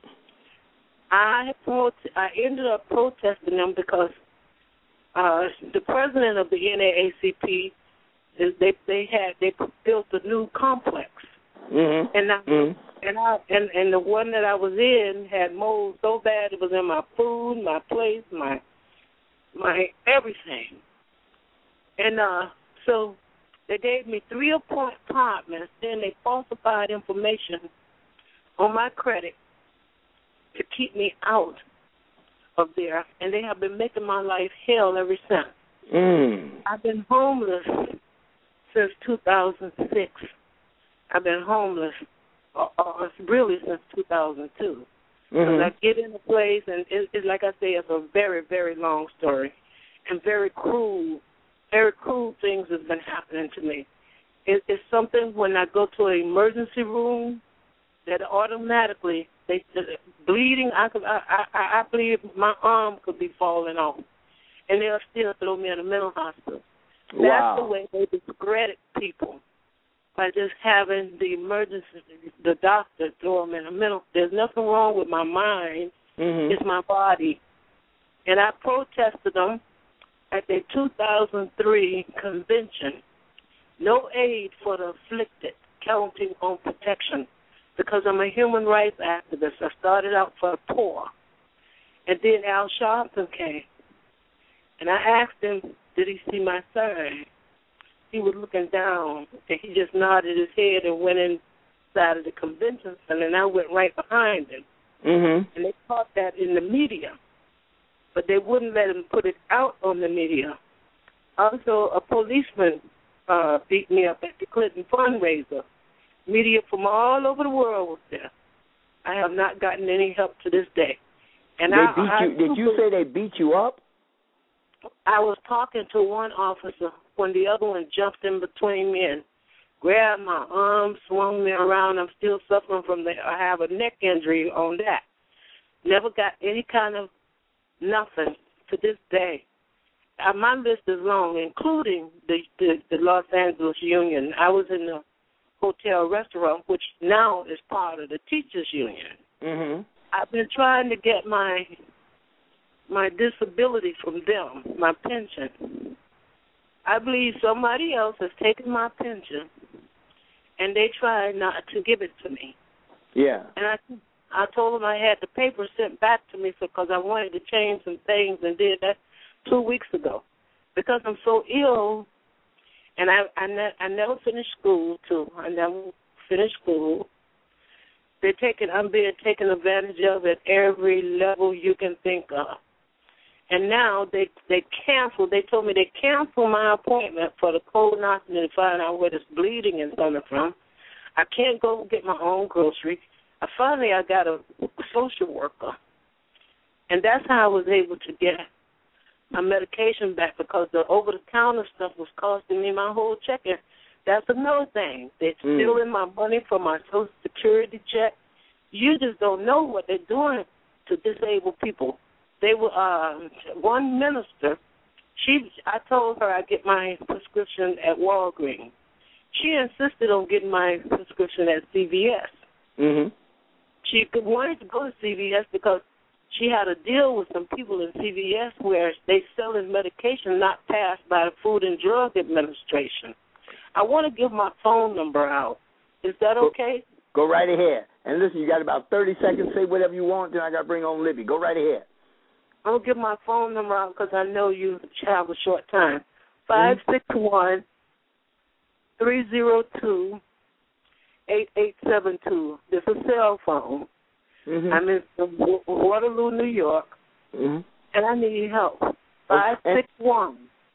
I prote- I ended up protesting them because uh, the president of the N double A C P is they they had they built a new complex, mm-hmm. and I, mm-hmm. and I and and the one that I was in had mold so bad it was in my food, my place, my my everything, and uh, so. They gave me three apartments, then they falsified information on my credit to keep me out of there, and they have been making my life hell ever since. Mm. I've been homeless since two thousand six. I've been homeless uh, uh, really since two thousand two. Because mm-hmm. I get in a place, and it, it's like I say, it's a very, very long story and very cruel. Very cruel things have been happening to me. It, it's something when I go to an emergency room that automatically they the bleeding. I could I, I I believe my arm could be falling off, and they'll still throw me in a mental hospital. Wow. That's the way they discredit people by just having the emergency, the doctor throw them in a mental. There's nothing wrong with my mind. Mm-hmm. It's my body, and I protested them. At the two thousand three convention, no aid for the afflicted, counting on protection, because I'm a human rights activist. I started out for the poor, and then Al Sharpton came, and I asked him, did he see my sign? He was looking down, and he just nodded his head and went inside of the convention center, and I went right behind him, mm-hmm. and they caught that in the media. but they wouldn't let him put it out on the media. Also, a policeman uh, beat me up at the Clinton fundraiser. Media from all over the world was there. I have not gotten any help to this day. And they I, beat I, you. Did you say they beat you up? I was talking to one officer when the other one jumped in between me and grabbed my arm, swung me around. I'm still suffering from that. I have a neck injury on that. Never got any kind of nothing to this day. Uh, my list is long, including the, the, the Los Angeles Union. I was in the hotel restaurant, which now is part of the Teachers Union. Mm-hmm. I've been trying to get my my disability from them, my pension. I believe somebody else has taken my pension, and they try not to give it to me. Yeah. And I I told them I had the paper sent back to me because I wanted to change some things, and did that two weeks ago. Because I'm so ill, and I I, ne- I never finished school, too. I never finished school. They're taking, I'm being taken advantage of at every level you can think of. And now they they canceled. They told me they canceled my appointment for the colonoscopy to find out where this bleeding is coming from. I can't go get my own groceries. I finally I got a social worker, and that's how I was able to get my medication back, because the over-the-counter stuff was costing me my whole check. And that's another thing. They're stealing mm. my money from my Social Security check. You just don't know what they're doing to disabled people. They were uh, one minister. She, I told her I get my prescription at Walgreens. She insisted on getting my prescription at C V S. Mm-hmm. She wanted to go to C V S because she had a deal with some people in C V S where they selling medication not passed by the Food and Drug Administration. I want to give my phone number out. Is that okay? Go, go right ahead. And listen, you got about thirty seconds. Say whatever you want, then I got to bring on Libby. Go right ahead. I'll give my phone number out because I know you have a short time. five six one, three zero two, eight eight seven two. This is a cell phone. Mm-hmm. I'm in Waterloo, New York, mm-hmm. and I need help. five six one,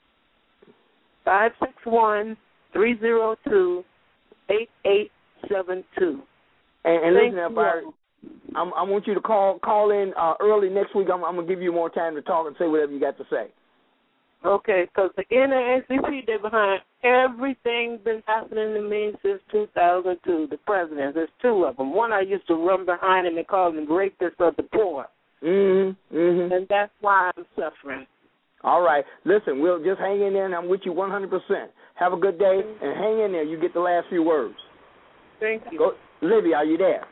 five six one, three zero two, eight eight seven two. And, and listen, everybody, I'm, I want you to call call in uh, early next week. I'm, I'm going to give you more time to talk and say whatever you got to say. Okay, because the N double A C P, they're behind everything been happening to me since two thousand two. The presidents, there's two of them. One I used to run behind him and call him rapist of the poor. Mm-hmm, mm-hmm. And that's why I'm suffering. All right. Listen, we'll just hang in there, and I'm with you one hundred percent. Have a good day, and hang in there. You get the last few words. Thank you. Go, Libby, are you there?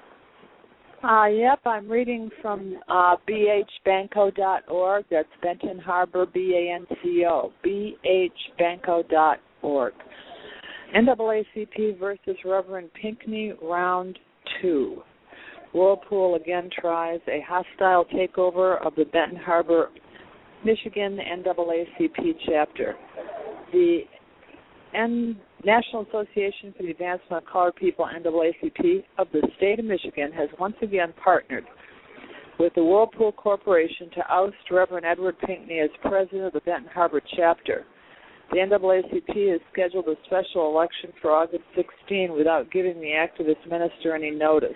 Uh, yep, I'm reading from uh, b h banco dot org. That's Benton Harbor, B A N C O, b h banco dot org. N double A C P versus Reverend Pinckney, round two. Whirlpool again tries a hostile takeover of the Benton Harbor, Michigan N double A C P chapter. The N- National Association for the Advancement of Colored People, N double A C P, of the state of Michigan has once again partnered with the Whirlpool Corporation to oust Reverend Edward Pinckney as president of the Benton Harbor chapter. The N double A C P has scheduled a special election for August sixteenth without giving the activist minister any notice.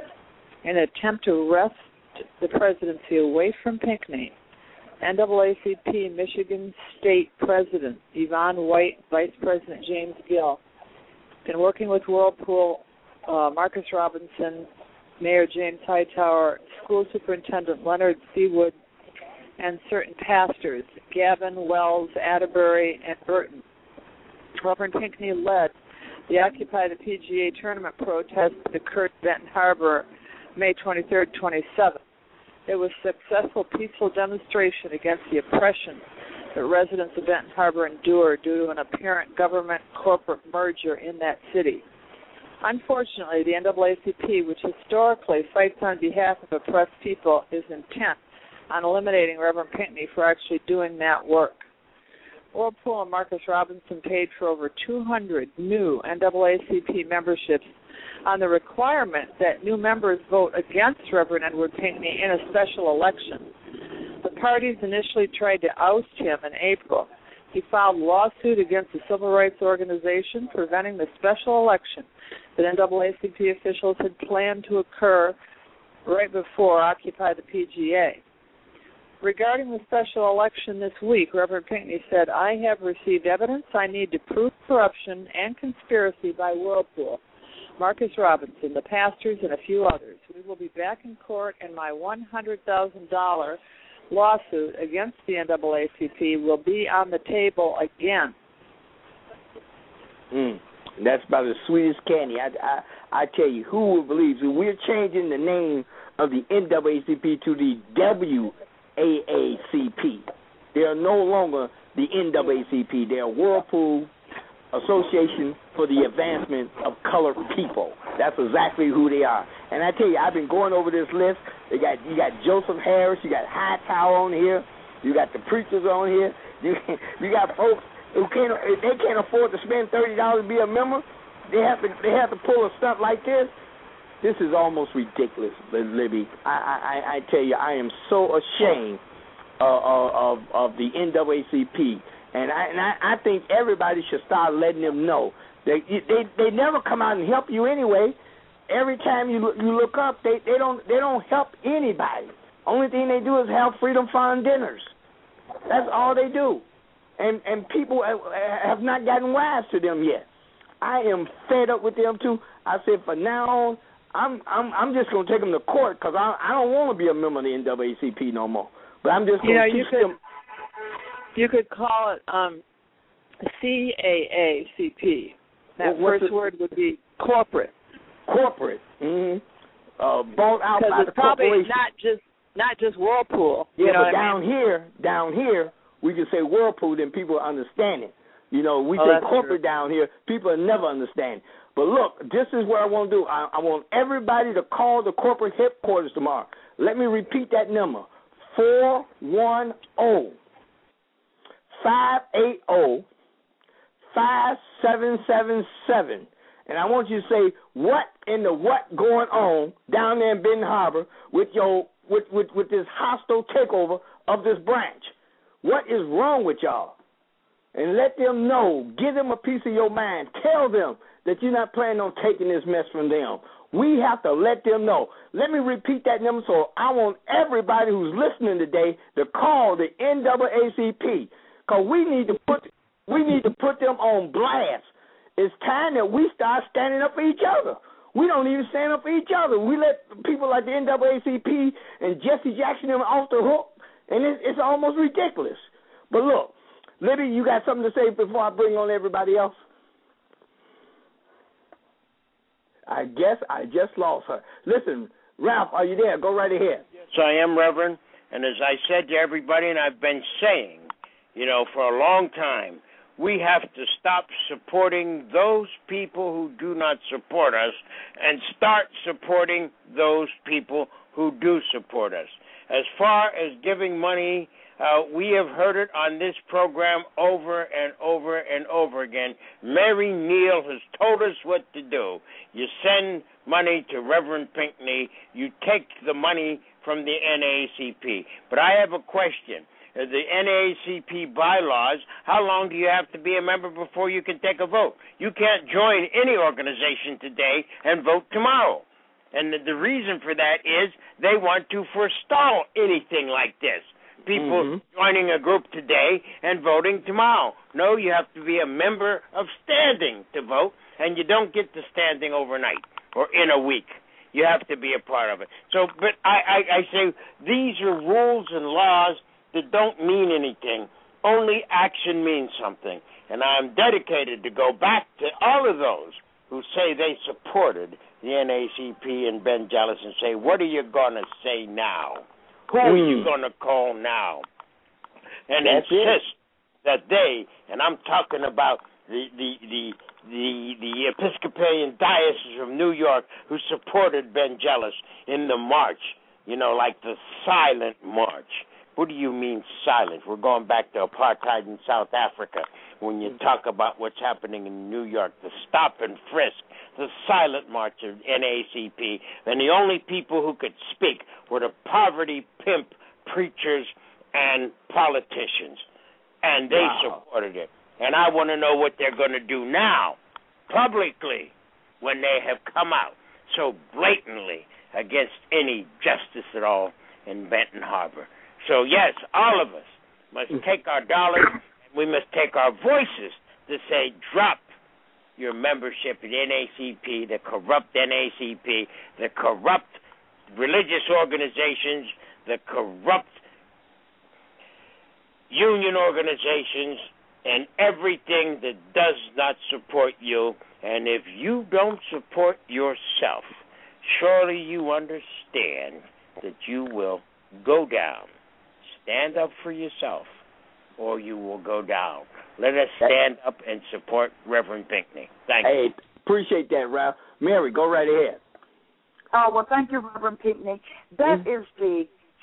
In an attempt to wrest the presidency away from Pinckney, N double A C P Michigan State President Yvonne White, Vice President James Gill, been working with Whirlpool, uh, Marcus Robinson, Mayor James Hightower, School Superintendent Leonard Seawood, and certain pastors, Gavin, Wells, Atterbury, and Burton. Reverend Pinckney led the Occupy the P G A tournament protest that occurred in Benton Harbor May twenty-third, twenty-seventh. It was a successful, peaceful demonstration against the oppression that residents of Benton Harbor endure due to an apparent government-corporate merger in that city. Unfortunately, the N double A C P, which historically fights on behalf of oppressed people, is intent on eliminating Reverend Pinckney for actually doing that work. Whirlpool and Marcus Robinson paid for over two hundred new N double A C P memberships on the requirement that new members vote against Reverend Edward Pinckney in a special election. The parties initially tried to oust him in April, he filed a lawsuit against the Civil Rights Organization, preventing the special election that N double A C P officials had planned to occur right before Occupy the P G A. Regarding the special election this week, Reverend Pinckney said, I have received evidence I need to prove corruption and conspiracy by Whirlpool, Marcus Robinson, the pastors, and a few others. We will be back in court, and my one hundred thousand dollars lawsuit against the N double A C P will be on the table again. Mm, that's about the sweetest candy. I, I, I tell you, who would believe? So we're changing the name of the N double A C P to the W A A C P. They are no longer the N double A C P. They are Whirlpool Association for the Advancement of Colored People. That's exactly who they are. And I tell you, I've been going over this list. They got you got Joseph Harris, you got Hightower on here, you got the preachers on here, you you got folks who can't they can't afford to spend thirty dollars to be a member. They have to they have to pull a stunt like this. This is almost ridiculous, Libby. I I, I tell you, I am so ashamed uh, of of the N double A C P. And I and I, I think everybody should start letting them know. They they they never come out and help you anyway. Every time you you look up, they, they don't they don't help anybody. Only thing they do is have Freedom Fund dinners. That's all they do. And and people have not gotten wise to them yet. I am fed up with them too. I said from now on, I'm I'm I'm just gonna take them to court because I I don't want to be a member of the N double A C P no more. But I'm just gonna you know, teach you could, them. You could call it um, C A A C P. That well, first word would be corporate. Corporate. Mm-hmm. Uh, bought out by it's the probably corporation. not just not just Whirlpool. Yeah, you know but down I mean? here, down here, we can say Whirlpool, then people understand it. You know, we oh, say corporate true. down here, people never understand. But look, this is what I want to do. I, I want everybody to call the corporate headquarters tomorrow. Let me repeat that number: four one zero. five eight zero, five seven seven seven. And I want you to say what in the what going on down there in Benton Harbor with your with, with, with this hostile takeover of this branch. What is wrong with y'all? And let them know. Give them a piece of your mind. Tell them that you're not planning on taking this mess from them. We have to let them know. Let me repeat that number so I want everybody who's listening today to call the N double A C P. Because we need to put we need to put them on blast. It's time that we start standing up for each other. We don't even stand up for each other. We let people like the N double A C P and Jesse Jackson them off the hook, and it's, it's almost ridiculous. But look, Libby, you got something to say before I bring on everybody else? I guess I just lost her. Listen, Ralph, are you there? Go right ahead. Yes, I am, Reverend. And as I said to everybody, and I've been saying, you know, for a long time, we have to stop supporting those people who do not support us and start supporting those people who do support us. As far as giving money, uh, we have heard it on this program over and over and over again. Mary Neal has told us what to do. You send money to Reverend Pinckney. You take the money from the N double A C P. But I have a question. The N double A C P bylaws, how long do you have to be a member before you can take a vote? You can't join any organization today and vote tomorrow. And the, the reason for that is they want to forestall anything like this. People mm-hmm. joining a group today and voting tomorrow. No, you have to be a member of standing to vote, and you don't get to standing overnight or in a week. You have to be a part of it. So, but I, I, I say these are rules and laws that don't mean anything. Only action means something. And I'm dedicated to go back to all of those who say they supported the N double A C P and Ben Jealous and say, what are you going to say now? Who mm. are you going to call now? And That's insist it. that they, and I'm talking about the, the, the, the, the Episcopalian Diocese of New York who supported Ben Jealous in the march, you know, like the silent march. What do you mean silent? We're going back to apartheid in South Africa when you talk about what's happening in New York, the stop and frisk, the silent march of N double A C P. And the only people who could speak were the poverty pimp preachers and politicians, and they wow. supported it. And I want to know what they're going to do now, publicly, when they have come out so blatantly against any justice at all in Benton Harbor. So, yes, all of us must take our dollars, and we must take our voices to say, drop your membership in N A C P, the corrupt N A C P, the corrupt religious organizations, the corrupt union organizations, and everything that does not support you. And if you don't support yourself, surely you understand that you will go down. Stand up for yourself, or you will go down. Let us stand up and support Reverend Pinckney. Thank hey, you. Hey, appreciate that, Ralph. Mary, go right ahead. Oh, well, thank you, Reverend Pinckney. That mm-hmm. is the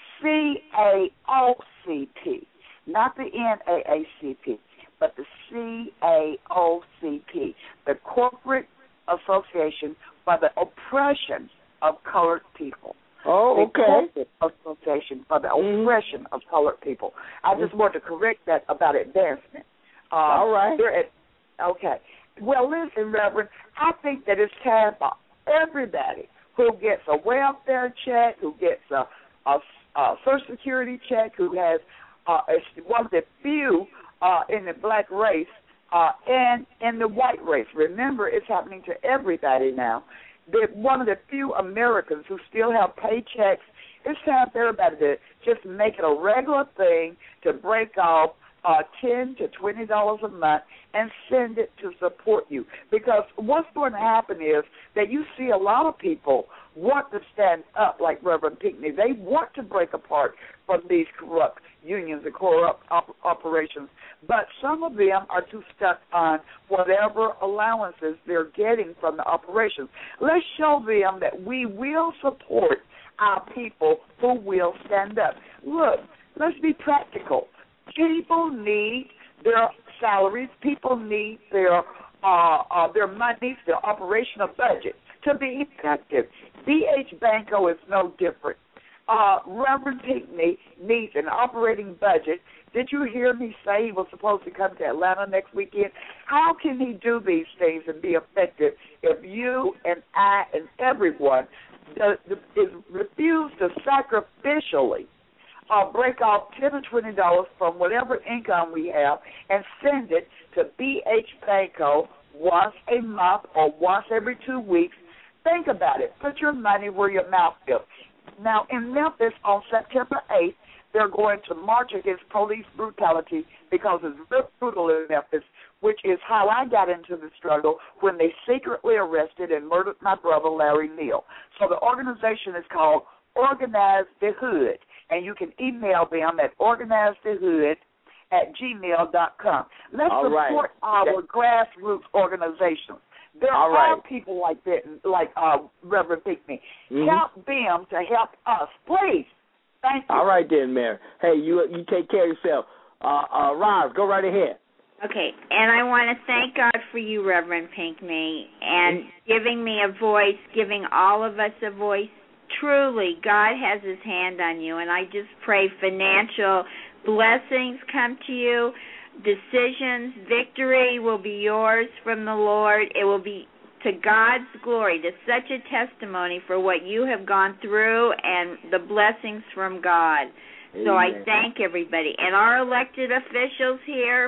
C A O C P, not the N A A C P, but the C A O C P, the Corporate Association for the Oppression of Colored People. Oh, okay. The Corporate Association for the mm-hmm. Oppression of Colored People. I just mm-hmm. want to correct that about advancement. Um, All right. At, okay. Well, listen, Reverend, I think that it's time for everybody who gets a welfare check, who gets a, a, a Social Security check, who has uh, one of the few uh, in the black race uh, and in the white race. Remember, it's happening to everybody now. They're one of the few Americans who still have paychecks. It's time for everybody to just make it a regular thing to break off uh, ten to twenty dollars a month and send it to support you. Because what's going to happen is that you see a lot of people want to stand up like Reverend Pinckney. They want to break apart from these corrupt unions and corrupt op- operations. But some of them are too stuck on whatever allowances they're getting from the operations. Let's show them that we will support our people who will stand up. Look, let's be practical. People need their salaries. People need their uh, uh, their money, their operational budget to be effective. B H Banco is no different. Uh, Reverend Pinckney needs an operating budget. Did you hear me say he was supposed to come to Atlanta next weekend? How can he do these things and be effective if you and I and everyone does, is refuse to sacrificially uh, break off ten or twenty dollars from whatever income we have and send it to B H Banco once a month or once every two weeks? Think about it. Put your money where your mouth is. Now, in Memphis, on September eighth, they're going to march against police brutality because it's real brutal in Memphis, which is how I got into the struggle when they secretly arrested and murdered my brother, Larry Neal. So the organization is called Organize the Hood, and you can email them at organizethehood at gmail dot com. Let's All support right. our that- grassroots organizations. There All are right. people like that, like uh, Reverend Pinckney. Mm-hmm. Help them to help us, please. Thank you. All right then, Mary. Hey, you you take care of yourself. Uh, uh, Roz, go right ahead. Okay, and I want to thank God for you, Reverend Pinckney, and giving me a voice, giving all of us a voice. Truly, God has his hand on you, and I just pray financial blessings come to you. Decisions, victory will be yours from the Lord. It will be to God's glory, to such a testimony for what you have gone through and the blessings from God. Amen. So I thank everybody. And our elected officials here,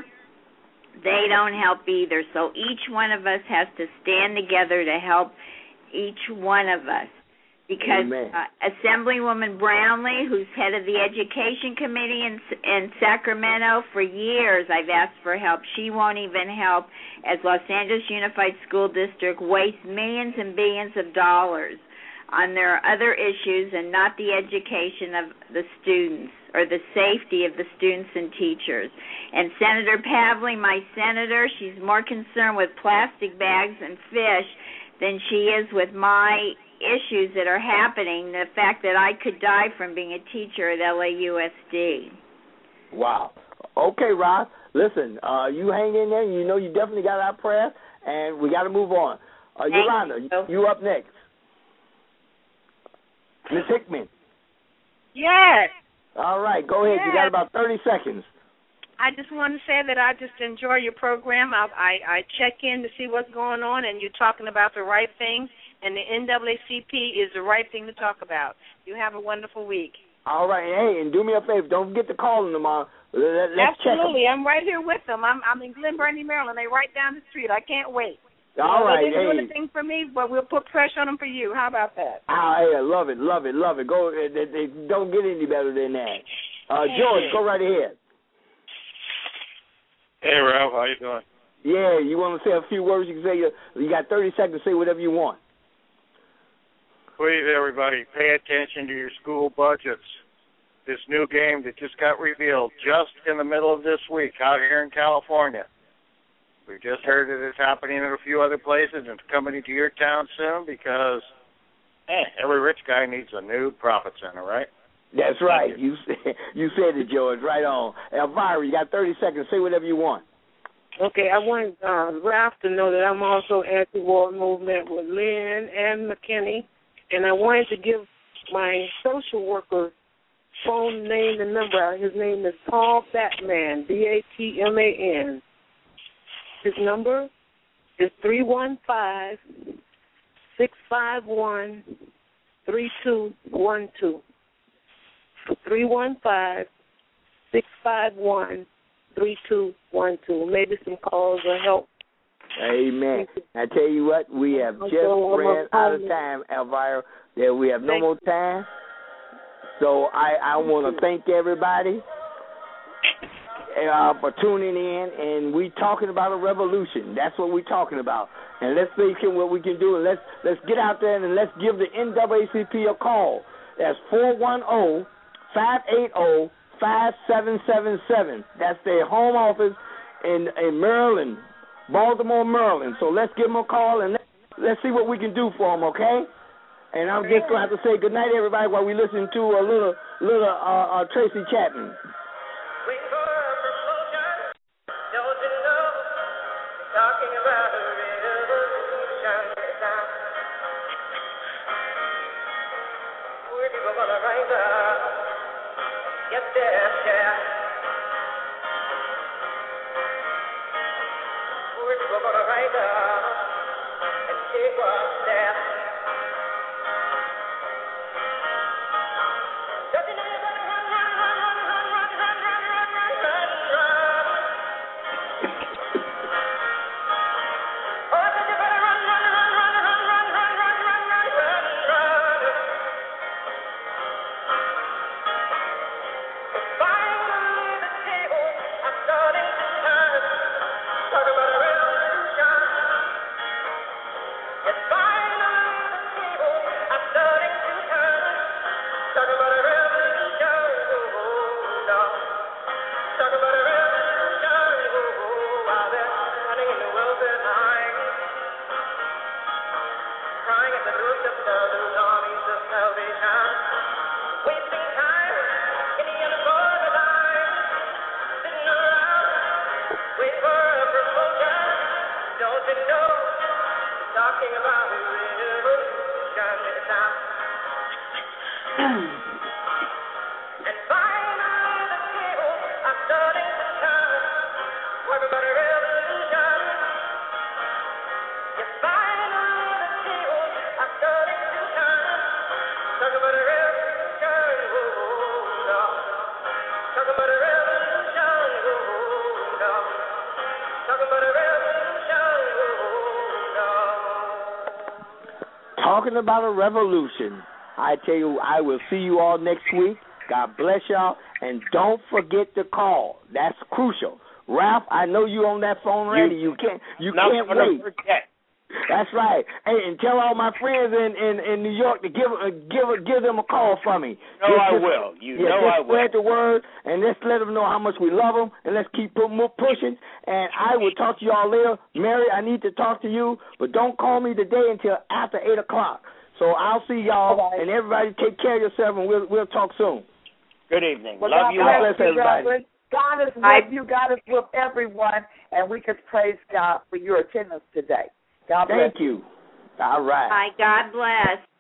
they don't help either. So each one of us has to stand together to help each one of us. Because uh, Assemblywoman Brownlee, who's head of the Education Committee in, in Sacramento, for years I've asked for help. She won't even help, as Los Angeles Unified School District wastes millions and billions of dollars on their other issues and not the education of the students or the safety of the students and teachers. And Senator Pavley, my senator, she's more concerned with plastic bags and fish than she is with my issues that are happening, the fact that I could die from being a teacher at L A U S D. Wow. Okay, Roz. Listen, uh, you hang in there. You know you definitely got our prayer, and we got to move on. Uh, Yolanda, you. you up next. Miss Hickman. Yes. All right, go ahead. Yeah. You got about thirty seconds. I just want to say that I just enjoy your program. I, I I check in to see what's going on, and you're talking about the right things, and the N double A C P is the right thing to talk about. You have a wonderful week. All right, hey, and do me a favor. Don't forget to call them tomorrow. Let, let's Absolutely. check I'm right here with them. I'm I'm in Glen Burnie, Maryland. They right down the street. I can't wait. All well, right, they didn't hey. do anything for me, but we'll put pressure on them for you. How about that? Ah, hey, I love it, love it, love it. Go. They, they don't get any better than that. Uh, George, go right ahead. Hey, Ralph, how you doing? Yeah, you want to say a few words? You can say you, you got thirty seconds to say whatever you want. Please, everybody, pay attention to your school budgets. This new game that just got revealed just in the middle of this week out here in California. We've just heard that it's happening in a few other places, and it's coming to your town soon because eh, every rich guy needs a new profit center, right? That's right. You you said it, George. Right on. Elvira, you got thirty seconds. Say whatever you want. Okay, I want uh, Ralph to know that I'm also anti-war movement with Lynn and McKinney, and I wanted to give my social worker phone name and number. His name is Paul Batman, B A T M A N. His number is three one five, six five one, three two one two. three one five, six five one, three two one two. Maybe some calls will help. Amen. I tell you what, we have just ran out of time, Elvira. Yeah, we have no more time. So I, I want to thank everybody uh, for tuning in, and we talking about a revolution. That's what we're talking about. And let's think of what we can do, and let's let's get out there and let's give the N double A C P a call. That's four one zero, five eight zero, five seven seven seven. That's their home office in in Maryland, Baltimore, Maryland. So let's give them a call, and let's, let's see what we can do for them, okay? And I'm just going to have to say good night, everybody, while we listen to a little little uh, uh, Tracy Chapman. Talking about a revolution. I tell you, I will see you all next week. God bless y'all. And don't forget to call. That's crucial. Ralph, I know you on that phone ready. You, you can't you can't wait. Forget. That's right. Hey, and tell all my friends in, in, in New York to give uh, give give them a call for me. No, just, I just, will. You yeah, know just I will. Spread the word, and let's let them know how much we love them, and let's keep pushing. And I will talk to y'all later. Mary, I need to talk to you, but don't call me today until after eight o'clock. So I'll see y'all, right. And everybody take care of yourself, and we'll we'll talk soon. Good evening. Well, love God you. God bless everybody. God, God is with I, you. God is with everyone, and we can praise God for your attendance today. God bless. Thank you. All right. Bye. God bless.